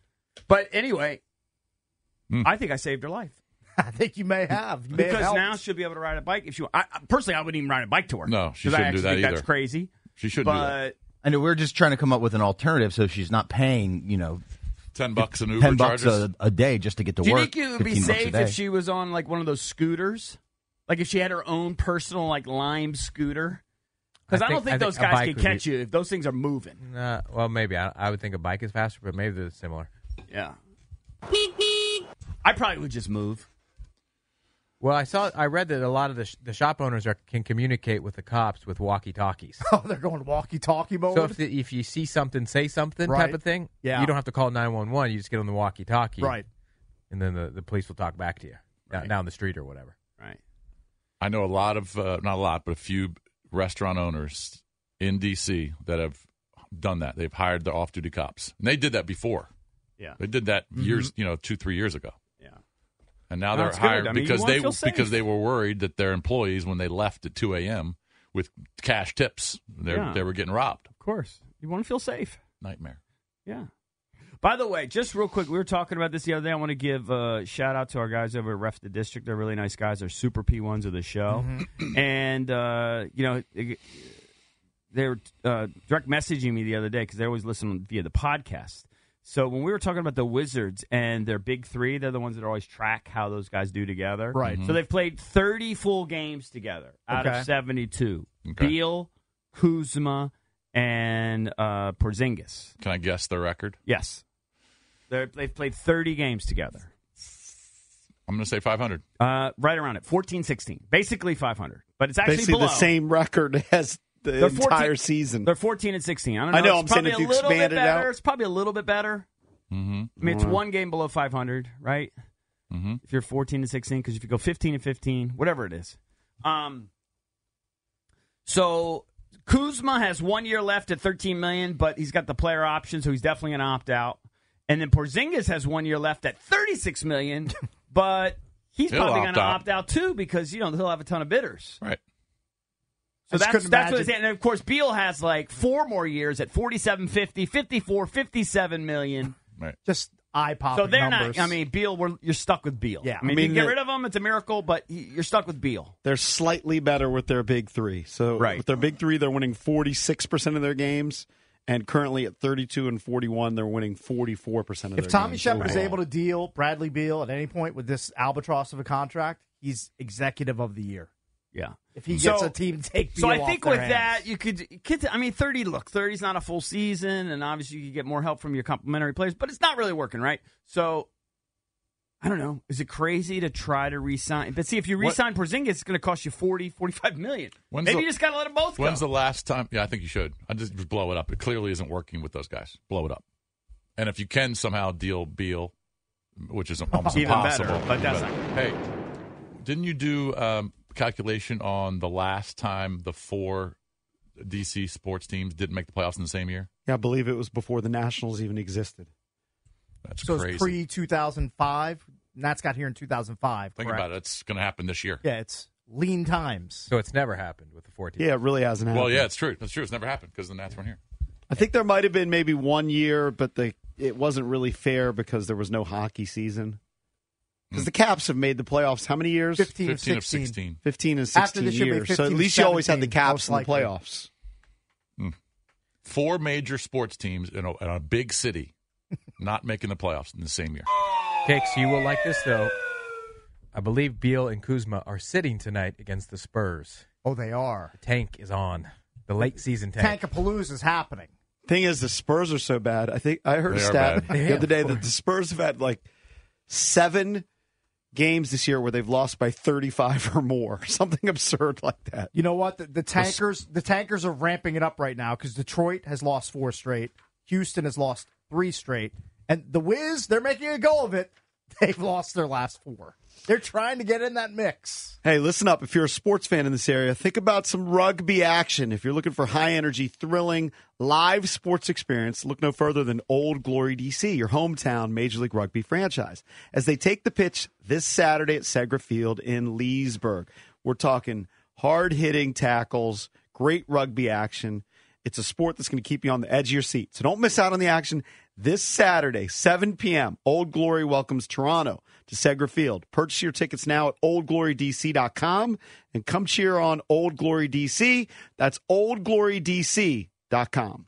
D: But anyway,
G: Hmm.
D: I think I saved her life
E: I think you may have. You may have
D: because
E: helped.
D: now she'll be able to ride a bike if she. I, I- personally, I wouldn't even ride a bike to her.
G: No, she
D: 'Cause I
G: shouldn't do
D: actually
G: that
D: think
G: either.
D: That's crazy.
G: She shouldn't do that.
D: But
L: And we're just trying to come up with an alternative so she's not paying, you know,
G: Ten bucks an Uber
L: ten bucks
G: charges.
L: a, a day just to get to
D: do you
L: work.
D: think it would be
L: fifteen bucks a
D: safe
L: day.
D: if she was on like one of those scooters? Like if she had her own personal like Lime scooter? Because I,
M: I
D: don't
M: think-
D: think
M: I
D: those
M: think a
D: guys
M: bike
D: can
M: would
D: catch
M: be-
D: you if those things are moving.
M: Uh, well, maybe I, I would think a bike is faster, but maybe they're similar.
D: Yeah. I probably would just move.
M: Well, I saw, I read that a lot of the sh- the shop owners are can communicate with the cops with walkie-talkies.
E: Oh, they're going walkie-talkie mode?
M: So if the, if you see something, say something
E: Right.
M: type of thing,
E: Yeah.
M: you don't have to call nine one one. You just get on the walkie-talkie.
E: Right.
M: And then the, the police will talk back to you
G: Right.
M: down, down the street or whatever.
D: Right.
G: I know a lot of, uh, not a lot, but a few restaurant owners in D C that have done that. They've hired the off-duty cops. And they did that before.
D: Yeah.
G: They did that years, you know, two, three years ago.
D: Yeah.
G: And now
D: That's
G: they're
D: good.
G: hired
D: I mean, you
G: because
D: wanna
G: they
D: feel safe.
G: because they were worried that their employees, when they left at two a.m. with cash tips, they
D: Yeah.
G: they were getting robbed.
D: Of course. You want to feel safe.
G: Nightmare.
D: Yeah. By the way, just real quick, we were talking about this the other day. I want to give a shout out to our guys over at Ref the District. They're really nice guys. They're super P ones of the show.
E: Mm-hmm.
D: And, uh, you know, they were uh, direct messaging me the other day because they always listen via the podcast. So when we were talking about the Wizards and their big three, they're the ones that always track how those guys do together.
E: Right.
D: So they've played thirty full games together out
E: Okay.
D: of seventy-two.
G: Okay.
D: Beal, Kuzma, and uh, Porzingis.
G: Can I guess their record?
D: Yes. They're, they've played thirty games together.
G: I'm going to say five hundred.
D: Uh, right around it. fourteen sixteen. Basically five hundred. But it's actually
C: Basically
D: below.
C: the same record as the
D: They're fourteen
C: entire season.
D: They're fourteen and sixteen. I don't know.
C: I know,
D: It's
C: I'm saying
D: probably
C: if
D: a
C: you
D: little bit
C: expand it
D: better.
C: out.
D: It's probably a little bit better.
G: Mm-hmm.
D: I mean, it's
C: Mhm.
D: one game below five hundred, right?
G: Mm-hmm.
D: If you're fourteen and sixteen, because if you go fifteen and fifteen, whatever it is. Um. So Kuzma has one year left at thirteen million dollars, but he's got the player option, so he's definitely going to opt out. And then Porzingis has one year left at thirty-six million dollars, but he's
G: He'll
D: probably going to
G: opt
D: opt
G: out.
D: out too because, you know, he'll have a ton of bidders.
G: Right.
D: So
E: I just
D: that's,
E: couldn't
D: that's what
E: imagine-
D: it's saying. And of course, Beal has like four more years at forty-seven fifty, fifty-four, fifty-seven million.
G: Right.
E: Just eye-popping
D: So they're
E: numbers.
D: not. I mean, Beal, we're, you're stuck with Beal.
E: Yeah.
D: I mean,
C: I mean,
D: you can get
C: they're-
D: rid of him, it's a miracle, but y- you're stuck with Beal.
C: They're slightly better with their big three. So
D: Right.
C: with their big three, they're winning forty-six percent of their games. And currently at thirty-two and forty-one, they're winning forty-four percent of
E: If
C: their
E: Tommy
C: games.
E: Shepard is
C: overall.
E: able to deal Bradley Beal at any point with this albatross of a contract, he's executive of the year.
D: Yeah.
E: If he
D: So-
E: gets a team to take Beal
D: So I
E: off
D: think
E: their
D: with
E: hands.
D: that, you could, could. I mean, thirty. Look, thirty's not a full season, and obviously you could get more help from your complementary players, but it's not really working, right? So I don't know. Is it crazy to try to re-sign? But see, if you
G: What-
D: re-sign Porzingis, it's going to cost you forty, forty-five million.
G: When's
D: Maybe
G: the-
D: you just got to let them both
G: When's
D: go.
G: the last time? Yeah, I think you should. I just, just blow it up. It clearly isn't working with those guys. Blow it up. And if you can somehow deal Beal, which is almost
D: Even
G: impossible.
D: better, but that's not-
G: hey, didn't you do um, calculation on the last time the four D C sports teams didn't make the playoffs in the same year?
C: Yeah, I believe it was before the Nationals even existed.
G: That's
E: So
G: crazy.
E: it's pre two thousand five. Nats got here in two thousand five.
G: Think
E: correct?
G: about it. It's going to happen this year.
E: Yeah, it's lean times.
M: So it's never happened with the fourteen.
C: Yeah, it really hasn't happened.
G: Well, yeah, it's true. That's true. It's never happened because the Nats weren't here.
C: I think there might have been maybe one year, but the it wasn't really fair because there was no hockey season. Because the Caps have made the playoffs how many years?
E: fifteen,
G: fifteen
E: of
G: of
E: sixteen.
G: sixteen.
C: fifteen and
E: After
C: sixteen
E: this should be
C: years. So at
E: fifteen,
C: least you always had the
E: seventeen,
C: Caps in
E: most
C: the
E: likely.
C: playoffs.
G: Four major sports teams in a, in a big city not making the playoffs in the same year.
M: Cakes, you will like this, though. I believe Beal and Kuzma are sitting tonight against the Spurs.
E: Oh, they are.
M: The tank is on. The late season tank.
E: Tankapalooza is happening.
C: Thing is, the Spurs are so bad. I think I heard
G: They
C: a
G: are
C: stat
G: bad.
C: the
E: Yeah,
C: other day
E: of
C: that the Spurs have had like seven games this year where they've lost by thirty-five or more. Something absurd like that.
E: You know what? The, the tankers, the tankers are ramping it up right now because Detroit has lost four straight. Houston has lost three straight, and the Wiz, they're making a go of it. They've lost their last four. They're trying to get in that mix.
C: Hey, listen up. If you're a sports fan in this area, think about some rugby action. If you're looking for high energy, thrilling, live sports experience, look no further than Old Glory D C, your hometown Major League Rugby franchise, as they take the pitch this Saturday at Segra Field in Leesburg. We're talking hard-hitting tackles, great rugby action. It's a sport that's going to keep you on the edge of your seat. So don't miss out on the action. This Saturday, seven p.m., Old Glory welcomes Toronto to Segra Field. Purchase your tickets now at old glory d c dot com and come cheer on Old Glory D C. That's old glory d c dot com.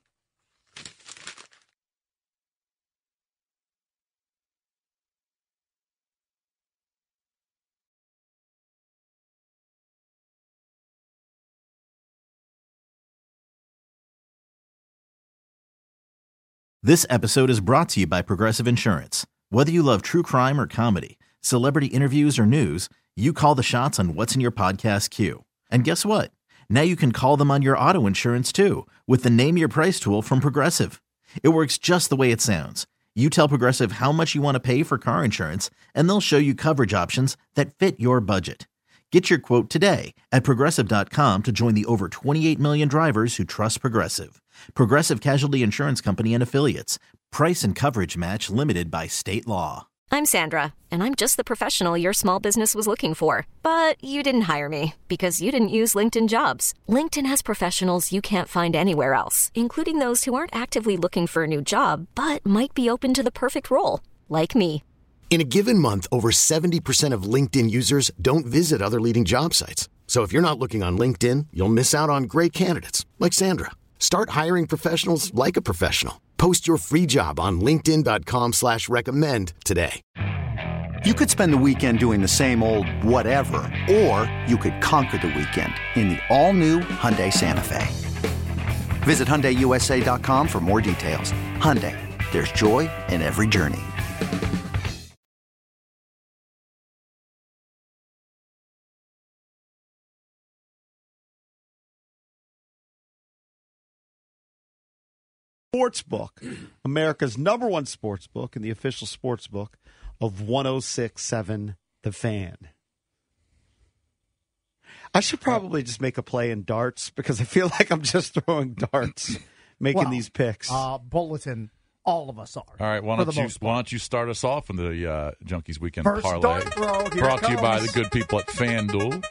B: This episode is brought to you by Progressive Insurance. Whether you love true crime or comedy, celebrity interviews or news, You call the shots on what's in your podcast queue. And guess what? Now you can call them on your auto insurance too with the Name Your Price tool from Progressive. It works just the way it sounds. You tell Progressive how much you want to pay for car insurance, and they'll show you coverage options that fit your budget. Get your quote today at Progressive dot com to join the over twenty-eight million drivers who trust Progressive. Progressive Casualty Insurance Company and Affiliates. Price and coverage match limited by state law.
N: I'm Sandra, and I'm just the professional your small business was looking for. But you didn't hire me because you didn't use LinkedIn Jobs. LinkedIn has professionals you can't find anywhere else, including those who aren't actively looking for a new job, but might be open to the perfect role, like me.
O: In a given month, over seventy percent of LinkedIn users don't visit other leading job sites. So if you're not looking on LinkedIn, you'll miss out on great candidates like Sandra. Start hiring professionals like a professional. Post your free job on linkedin dot com slash recommend today.
P: You could spend the weekend doing the same old whatever, or you could conquer the weekend in the all-new Hyundai Santa Fe. Visit Hyundai U S A dot com for more details. Hyundai, there's joy in every journey.
C: Sportsbook, America's number one sports book and the official sports book of one oh six point seven The Fan. I should probably just make a play in darts because I feel like I'm just throwing darts making
E: well,
C: these picks.
E: Uh, bulletin, all of us are.
G: All right, why don't you why don't you start us off in the uh, Junkies Weekend
E: First
G: Parlay?
E: dart throw, here
G: Brought
E: it
G: to you by the
E: comes.
G: good people at FanDuel.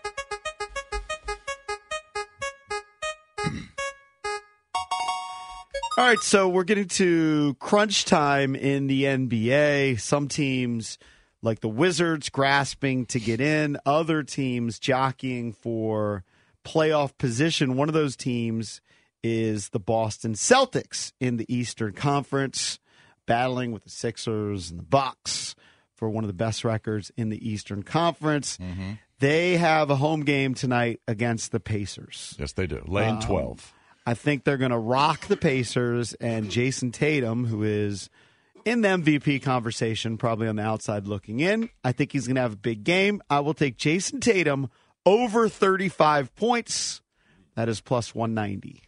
C: All right, so we're getting to crunch time in the N B A. Some teams, like the Wizards, grasping to get in. Other teams jockeying for playoff position. One of those teams is the Boston Celtics in the Eastern Conference, battling with the Sixers and the Bucks for one of the best records in the Eastern Conference.
G: Mm-hmm.
C: They have a home game tonight against the Pacers.
G: Yes, they do. Lane
C: Um,
G: twelve.
C: I think they're going to rock the Pacers, and Jason Tatum, who is in the M V P conversation, probably on the outside looking in, I think he's going to have a big game. I will take Jason Tatum over thirty-five points. That is plus one ninety.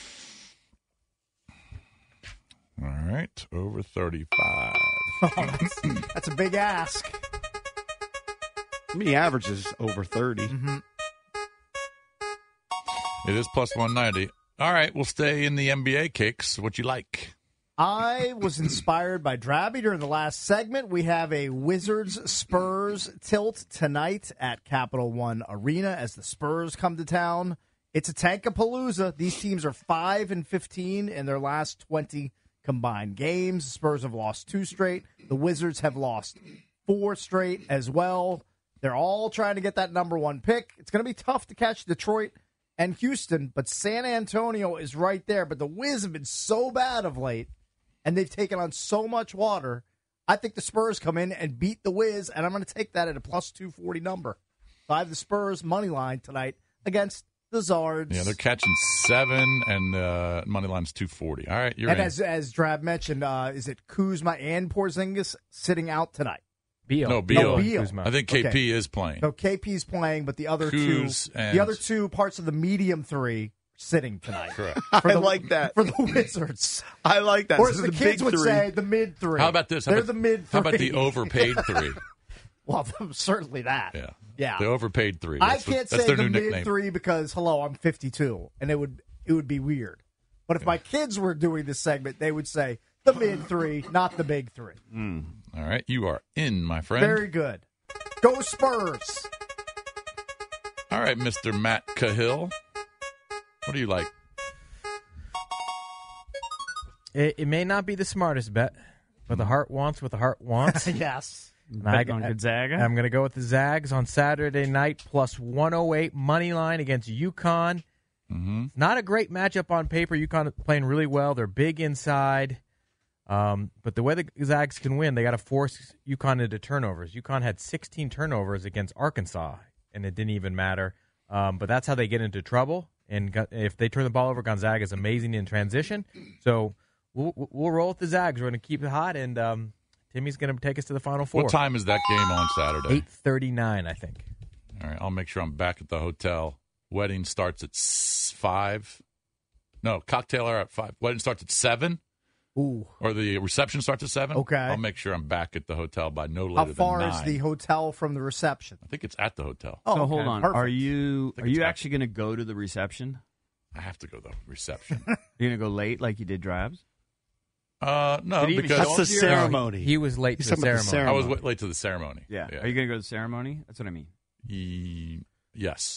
G: All right, over thirty-five.
E: Oh, that's, that's a big ask.
C: I mean, he averages over thirty.
E: Mm-hmm.
G: It is plus one ninety. All right, we'll stay in the N B A kicks. What you like?
E: I was inspired by Drabby during the last segment. We have a Wizards-Spurs tilt tonight at Capital One Arena as the Spurs come to town. It's a Tankapalooza. These teams are five and fifteen in their last twenty combined games. The Spurs have lost two straight. The Wizards have lost four straight as well. They're all trying to get that number one pick. It's going to be tough to catch Detroit and Houston, but San Antonio is right there. But the Wiz have been so bad of late, and they've taken on so much water. I think the Spurs come in and beat the Wiz, and I'm going to take that at a plus two forty number. So I have the Spurs money line tonight against the Zards.
G: Yeah, they're catching seven, and uh, money line's two forty. All right, you're
E: and
G: in.
E: as as Drab mentioned, uh, is it Kuzma and Porzingis sitting out tonight?
M: Beal.
G: No, Beal.
E: No, Beal.
G: I think K P
E: Okay.
G: is playing.
E: So K P's playing, but the other
G: Kuz
E: two,
G: and-
E: the other two parts of the medium three sitting tonight.
G: Correct.
E: For
C: I
E: the-
C: like that.
E: for the Wizards.
C: I like that.
E: Or
C: So
E: as the,
C: the
E: kids
C: big
E: would
C: three.
E: say, the mid three.
G: How about this? How
E: They're
G: about,
E: the mid three.
G: How about the overpaid three?
E: Well, certainly that.
G: Yeah.
E: Yeah.
G: The overpaid three.
E: I
G: That's what-
E: can't
G: that's
E: say
G: their
E: the
G: new
E: mid
G: nickname.
E: three because hello, I'm fifty-two, and it would it would be weird. But if my kids were doing this segment, they would say the mid three, not the big three.
G: Mm. All right, you are in, my friend.
E: Very good. Go Spurs.
G: All right, Mister Matt Cahill. What do you like?
M: It, it may not be the smartest bet, but the heart wants what the heart wants.
E: Yes.
D: Bet on Gonzaga?
M: I'm going to go with the Zags on Saturday night, plus one oh eight money line against UConn.
G: Mm-hmm.
M: Not a great matchup on paper. UConn playing really well. They're big inside. Um, but the way the Zags can win, they got to force UConn into turnovers. UConn had sixteen turnovers against Arkansas, and it didn't even matter. Um, but that's how they get into trouble. And go- if they turn the ball over, Gonzaga is amazing in transition. So we'll, we'll roll with the Zags. We're going to keep it hot, and um, Timmy's going to take us to the Final Four.
G: What time is that game on Saturday?
M: eight thirty-nine, I think.
G: All right, I'll make sure I'm back at the hotel. Wedding starts at s- five. No, cocktail hour at five. Wedding starts at seven.
E: Ooh.
G: Or the reception starts at seven.
E: Okay.
G: I'll make sure I'm back at the hotel by no later
E: How
G: than
E: far
G: nine.
E: is the hotel from the reception?
G: I think it's at the hotel.
E: Oh,
D: so
E: okay.
D: hold on.
E: Perfect.
D: Are you
G: think
D: are
G: it's
D: you
G: at-
D: actually going to go to the reception?
G: I have to go to the reception.
D: You're going to go late like you did Drabs?
G: Uh, no,
D: Did he even
G: because
D: show up to your-
M: No, he, he was late
C: He's
M: to the
C: talking about the
M: ceremony.
G: I was
C: ceremony.
G: w- late to the ceremony.
D: Yeah.
G: yeah.
D: Are you going to go to the ceremony? That's what I mean.
G: Ye- yes.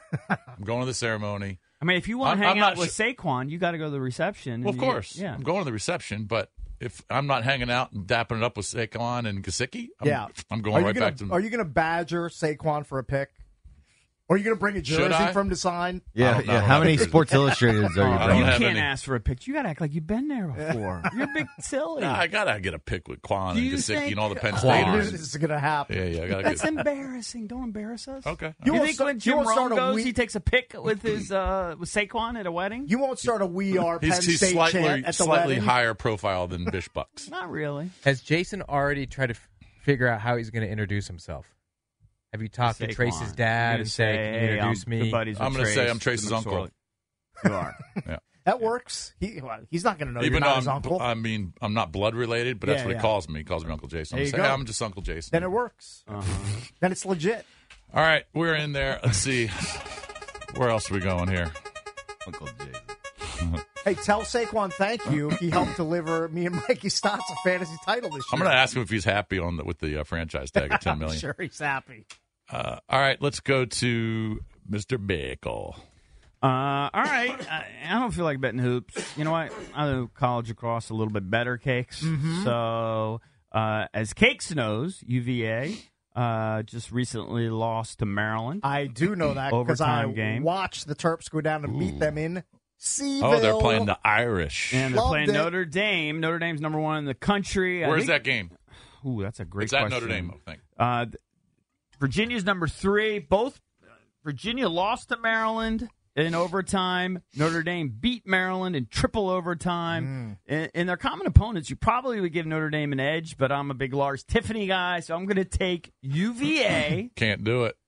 G: I'm going to the ceremony.
D: I mean, if you want
G: I'm-
D: to hang
G: I'm
D: out
G: not
D: with Saquon, you got to go to the reception.
G: Well,
D: and
G: of
D: you-
G: course.
D: yeah.
G: I'm going to the reception, but if I'm not hanging out and dapping it up with Saquon and Gesicki, I'm,
E: Yeah.
G: I'm
E: Are
G: going
E: you
G: right
E: gonna,
G: back to
E: Are you going to badger Saquon for a pick? Or are you going to bring a
G: Should
E: jersey
G: I?
E: for him to sign?
L: Yeah,
G: I don't know.
L: yeah.
G: I don't
L: How
G: have
L: many
G: a jersey.
L: Sports Illustrated are you
G: I don't
L: bringing?
D: You
G: have
D: can't
G: any-
D: ask for a picture. You got to act like you've been there before. You're big silly.
G: Nah, I got to get a pick with Quan
D: Do
G: and
D: you
G: Gesicki
D: think-
G: and all the Penn
E: I knew
G: Staters.
E: this is going to happen.
G: Yeah, yeah, I got to
D: That's
G: get
D: embarrassing. Don't embarrass us.
G: Okay.
D: You,
E: You won't
D: think
E: start-
D: when
E: you
D: Jim
E: won't start
D: Rome
E: a
D: goes,
E: week-
D: he takes a pic with his uh, with Saquon at a wedding?
E: You won't start a We Are Penn
G: He's, he's
E: State
G: slightly,
E: chant at the
G: slightly
E: wedding.
G: higher profile than Bish Bucks.
D: Not really.
M: Has Jason already tried to f- figure out how he's going to introduce himself? Have you talked to
D: Saquon.
M: Trace's
D: You're
M: dad
D: gonna
M: and say, "Can you
D: hey,
M: introduce
D: I'm
M: me?"
D: good buddies with
G: I'm going to
D: Trace,
G: say I'm Trace's
D: the
G: uncle.
D: McSorley. You are.
G: Yeah.
E: That works. He, well, he's not going to know
G: Even
E: you're
G: though
E: not his
G: I'm,
E: uncle.
G: I mean, I'm not blood related, but that's
E: Yeah,
G: what
E: yeah.
G: he calls me. He calls me Uncle Jason.
E: There
G: I'm
E: you
G: saying,
E: go.
G: hey, I'm just Uncle Jason.
E: then it works.
D: Uh-huh.
E: Then it's legit.
G: All right, we're in there. Let's see. Where else are we going here?
L: Uncle Jason.
E: Hey, tell Saquon thank you. He helped deliver me and Mikey Stotts a fantasy title this year.
G: I'm going to ask him if he's happy on the, with the uh, franchise tag at ten million.
E: I'm sure he's happy.
G: Uh, all right, let's go to Mister Bickle.
D: Uh, all right. I, I don't feel like betting hoops. You know what? I know college lacrosse a little bit better, Cakes.
E: Mhm.
D: So, uh, as Cakes knows, U V A uh, just recently lost to Maryland.
E: I do know that because I
D: Overtime game.
E: watched the Terps go down and beat them in Seaville.
G: Oh, they're playing the Irish.
D: And they're
E: Loved
D: playing
E: it.
D: Notre Dame. Notre Dame's number one in the country. I
G: Where's
D: think-
G: that game?
D: Ooh, that's a great
G: It's at
D: question.
G: Notre Dame, I think.
D: Uh, th- Virginia's number three. Both Virginia lost to Maryland in overtime. Notre Dame beat Maryland in triple overtime.
E: Mm.
D: In, in their common opponents, you probably would give Notre Dame an edge, but I'm a big Lars Tiffany guy, so I'm going to take U V A.
G: Can't do it.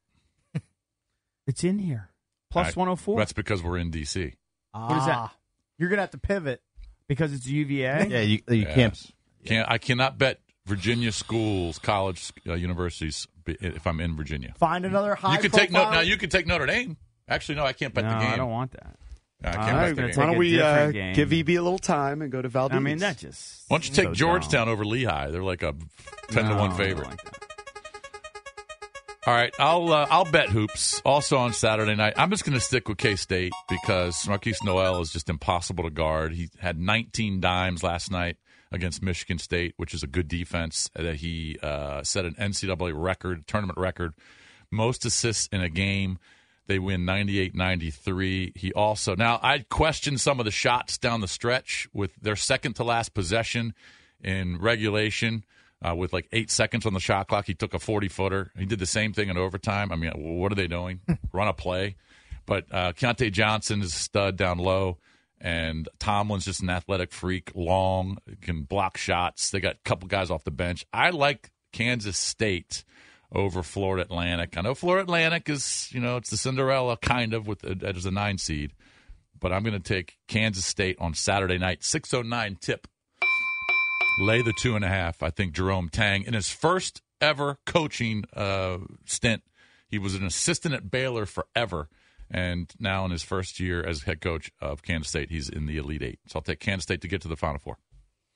D: It's in here. Plus
G: All right.
D: one oh four.
G: That's because we're in D C.
E: What
D: is that?
E: Ah, You're going to have to pivot.
D: Because it's U V A?
L: Yeah, you, you
G: Yes.
L: can't.
G: Can't I cannot bet Virginia schools, college, uh, universities b- if I'm in Virginia.
E: Find another high
G: You could take no,
E: profile-
G: now. You could take Notre Dame. Actually, no, I can't bet
D: No,
G: the game.
D: I don't want that.
G: I can't
D: Uh,
G: bet
D: I was
G: the
D: gonna
G: game.
D: take
C: Why don't
D: a
C: we uh,
D: different game.
C: give E B a little time and go to Valdez?
D: I mean, that just.
G: Why don't you take
D: so
G: Georgetown
D: dumb.
G: over Lehigh? They're like a ten to
D: No,
G: one
D: I don't
G: favorite.
D: like that.
G: All right, I'll uh, I'll bet hoops also on Saturday night. I'm just going to stick with K State because Marquise Noel is just impossible to guard. He had nineteen dimes last night against Michigan State, which is a good defense. That he uh, set an N C double A record, tournament record, most assists in a game. They win ninety-eight ninety-three. He also now I questioned some of the shots down the stretch with their second to last possession in regulation. Uh, with like eight seconds on the shot clock, he took a forty-footer. He did the same thing in overtime. I mean, what are they doing? Run a play. But uh, Keontae Johnson is a stud down low, and Tomlin's just an athletic freak, long, can block shots. They got a couple guys off the bench. I like Kansas State over Florida Atlantic. I know Florida Atlantic is, you know, it's the Cinderella kind of with as a nine seed, but I'm going to take Kansas State on Saturday night, six oh nine tip. Lay the two and a half. I think Jerome Tang, in his first ever coaching uh, stint, he was an assistant at Baylor forever, and now in his first year as head coach of Kansas State, he's in the Elite Eight. So I'll take Kansas State to get to the Final Four.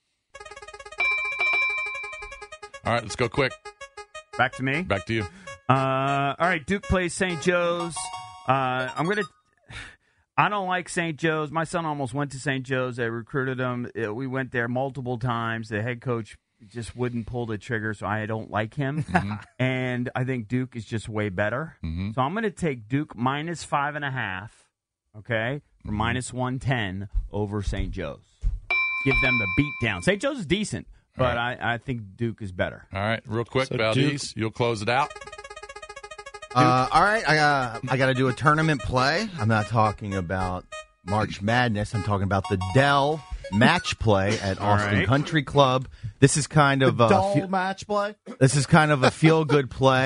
G: All right, let's go quick.
D: Back to me.
G: Back to you.
D: Uh, all right, Duke plays Saint Joe's. Uh, I'm gonna. I don't like Saint Joe's. My son almost went to Saint Joe's. They recruited him. Uh, We went there multiple times. The head coach just wouldn't pull the trigger, so I don't like him.
G: Mm-hmm.
D: And I think Duke is just way better.
G: Mm-hmm.
D: So I'm going to take Duke minus five and a half. Okay, for
G: Mm-hmm.
D: minus one ten over Saint Joe's. Give them the beat down. Saint Joe's is decent, but
G: right.
D: I, I think Duke is better.
G: All right, real quick,
C: So
G: Valdez, you'll close it out.
L: Uh, all right, I got I got to do a tournament play. I'm not talking about March Madness. I'm talking about the Dell match play at
D: All
L: Austin
D: right.
L: Country Club. This is kind of
E: The
L: a
E: dull
L: fe-
E: match play.
L: this is kind of a feel good play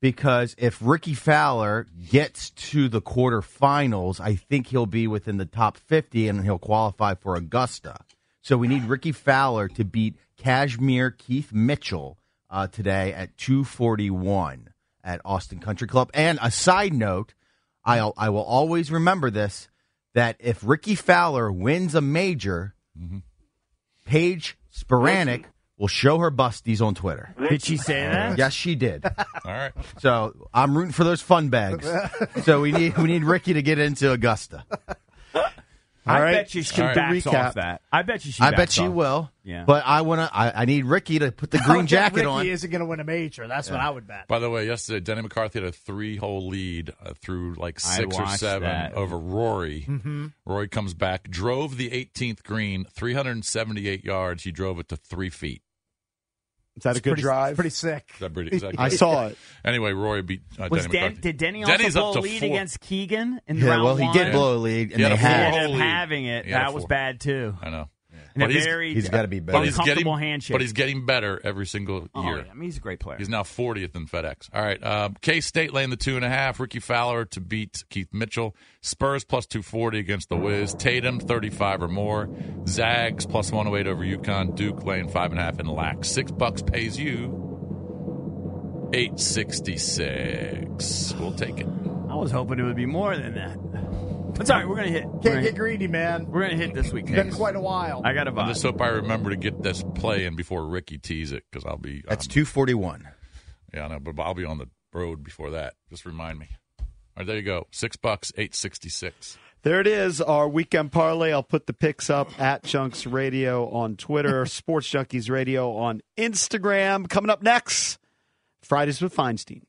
L: because if Ricky Fowler gets to the quarterfinals, I think he'll be within the top fifty and he'll qualify for Augusta. So we need Ricky Fowler to beat Kashmir Keith Mitchell uh, today at two forty-one at Austin Country Club. And a side note, I'll, I will always remember this, that if Ricky Fowler wins a major, mm-hmm. Paige Spiranek will show her busties on Twitter.
D: Did she say that?
L: Yes, she did.
G: All right.
L: So I'm rooting for those fun bags. So we need we need Ricky to get into Augusta.
D: I
C: right.
D: bet you she
C: All right.
D: backs
C: Recap.
D: off that. I bet you she
L: I
D: backs
L: bet she
D: off.
L: will.
D: Yeah.
L: But I wanna. I, I need Ricky to put the green jacket
E: Ricky
L: on.
E: isn't going to win a major. That's
L: Yeah.
E: what I would bet.
G: By the way, yesterday, Denny McCarthy had a three-hole lead uh, through like
D: I
G: six or
D: watched
G: seven
D: that.
G: over Rory.
E: Mm-hmm.
G: Rory comes back, drove the eighteenth green, three hundred seventy-eight yards. He drove it to three feet.
C: Is that
E: It's
C: a good
E: pretty,
C: drive?
E: Pretty sick.
G: Is that pretty, is that
C: I
G: good?
C: saw it.
G: Anyway, Rory beat uh,
D: Was
G: Denny
D: Den-
G: McCarthy.
D: did Denny also
G: Denny's
D: blow
G: up
D: a
G: to
D: lead
G: four.
D: against Keegan in
L: Yeah,
D: round
L: well, he
D: one?
L: did blow a lead, and
G: He had
L: they
G: a
D: He
L: had.
D: ended
G: four-hole
D: up
G: lead.
D: having it.
G: He had a
D: That was
G: four.
D: bad, too.
G: I know.
D: And
G: But
D: a
G: he's-
D: very
L: he's gotta be better.
G: But he's getting,
D: uncomfortable handshake.
G: but he's getting better every single
D: Oh,
G: year.
D: yeah. I mean, he's a great player.
G: He's now fortieth in FedEx. All right. Uh, K-State laying the two and a half. Ricky Fowler to beat Keith Mitchell. Spurs plus two forty against the Wiz. Tatum thirty-five or more. Zags plus one oh eight over UConn. Duke laying five and a half in Lac. Six bucks pays you eight sixty-six. We'll take it.
D: I was hoping it would be more than that. That's all right. We're gonna hit. We're
E: Can't
D: gonna
E: get
D: hit,
E: greedy, man.
D: we're gonna hit this week.
E: It's been
D: Hayes.
E: quite a while.
D: I got a
G: I
D: vibe.
G: just hope I remember to get this play in before Ricky tees it because I'll be.
L: That's
G: um,
L: two forty-one.
G: Yeah, I know, but I'll be on the road before that. Just remind me. All right, there you go. Six bucks, eight sixty-six.
C: There it is, our weekend parlay. I'll put the picks up at Junks Radio on Twitter, Sports Junkies Radio on Instagram. Coming up next, Fridays with Feinstein.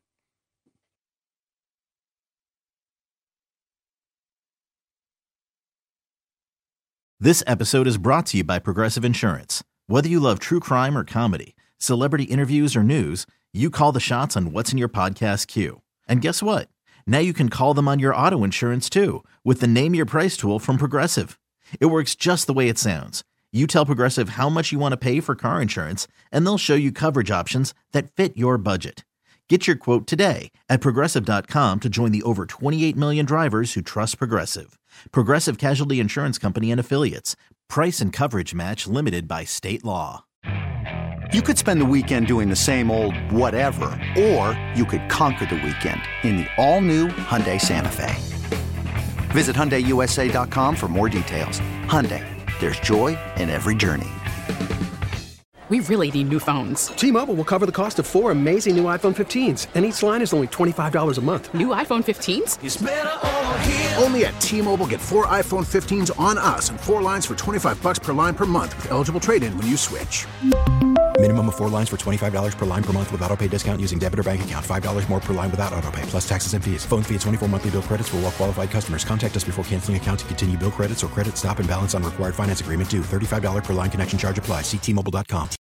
B: This episode is brought to you by Progressive Insurance. Whether you love true crime or comedy, celebrity interviews or news, you call the shots on what's in your podcast queue. And guess what? Now you can call them on your auto insurance too with the Name Your Price tool from Progressive. It works just the way it sounds. You tell Progressive how much you want to pay for car insurance, and they'll show you coverage options that fit your budget. Get your quote today at Progressive dot com to join the over twenty-eight million drivers who trust Progressive. Progressive Casualty Insurance Company and Affiliates. Price and coverage match limited by state law.
P: You could spend the weekend doing the same old whatever, or you could conquer the weekend in the all-new Hyundai Santa Fe. Visit Hyundai U S A dot com for more details. Hyundai, there's joy in every journey.
Q: We really need new phones.
R: T-Mobile will cover the cost of four amazing new iPhone fifteens, and each line is only twenty-five dollars a month.
Q: New iPhone fifteens?
R: It's better over here.
S: Only at T-Mobile, get four iPhone fifteens on us and four lines for twenty-five bucks per line per month with eligible trade-in when you switch.
T: Minimum of four lines for twenty-five dollars per line per month with autopay discount using debit or bank account. five dollars more per line without autopay, plus taxes and fees. Phone fee at twenty-four monthly bill credits for well-qualified customers. Contact us before canceling account to continue bill credits or credit stop and balance on required finance agreement due. thirty-five dollars per line connection charge applies. See T Mobile dot com.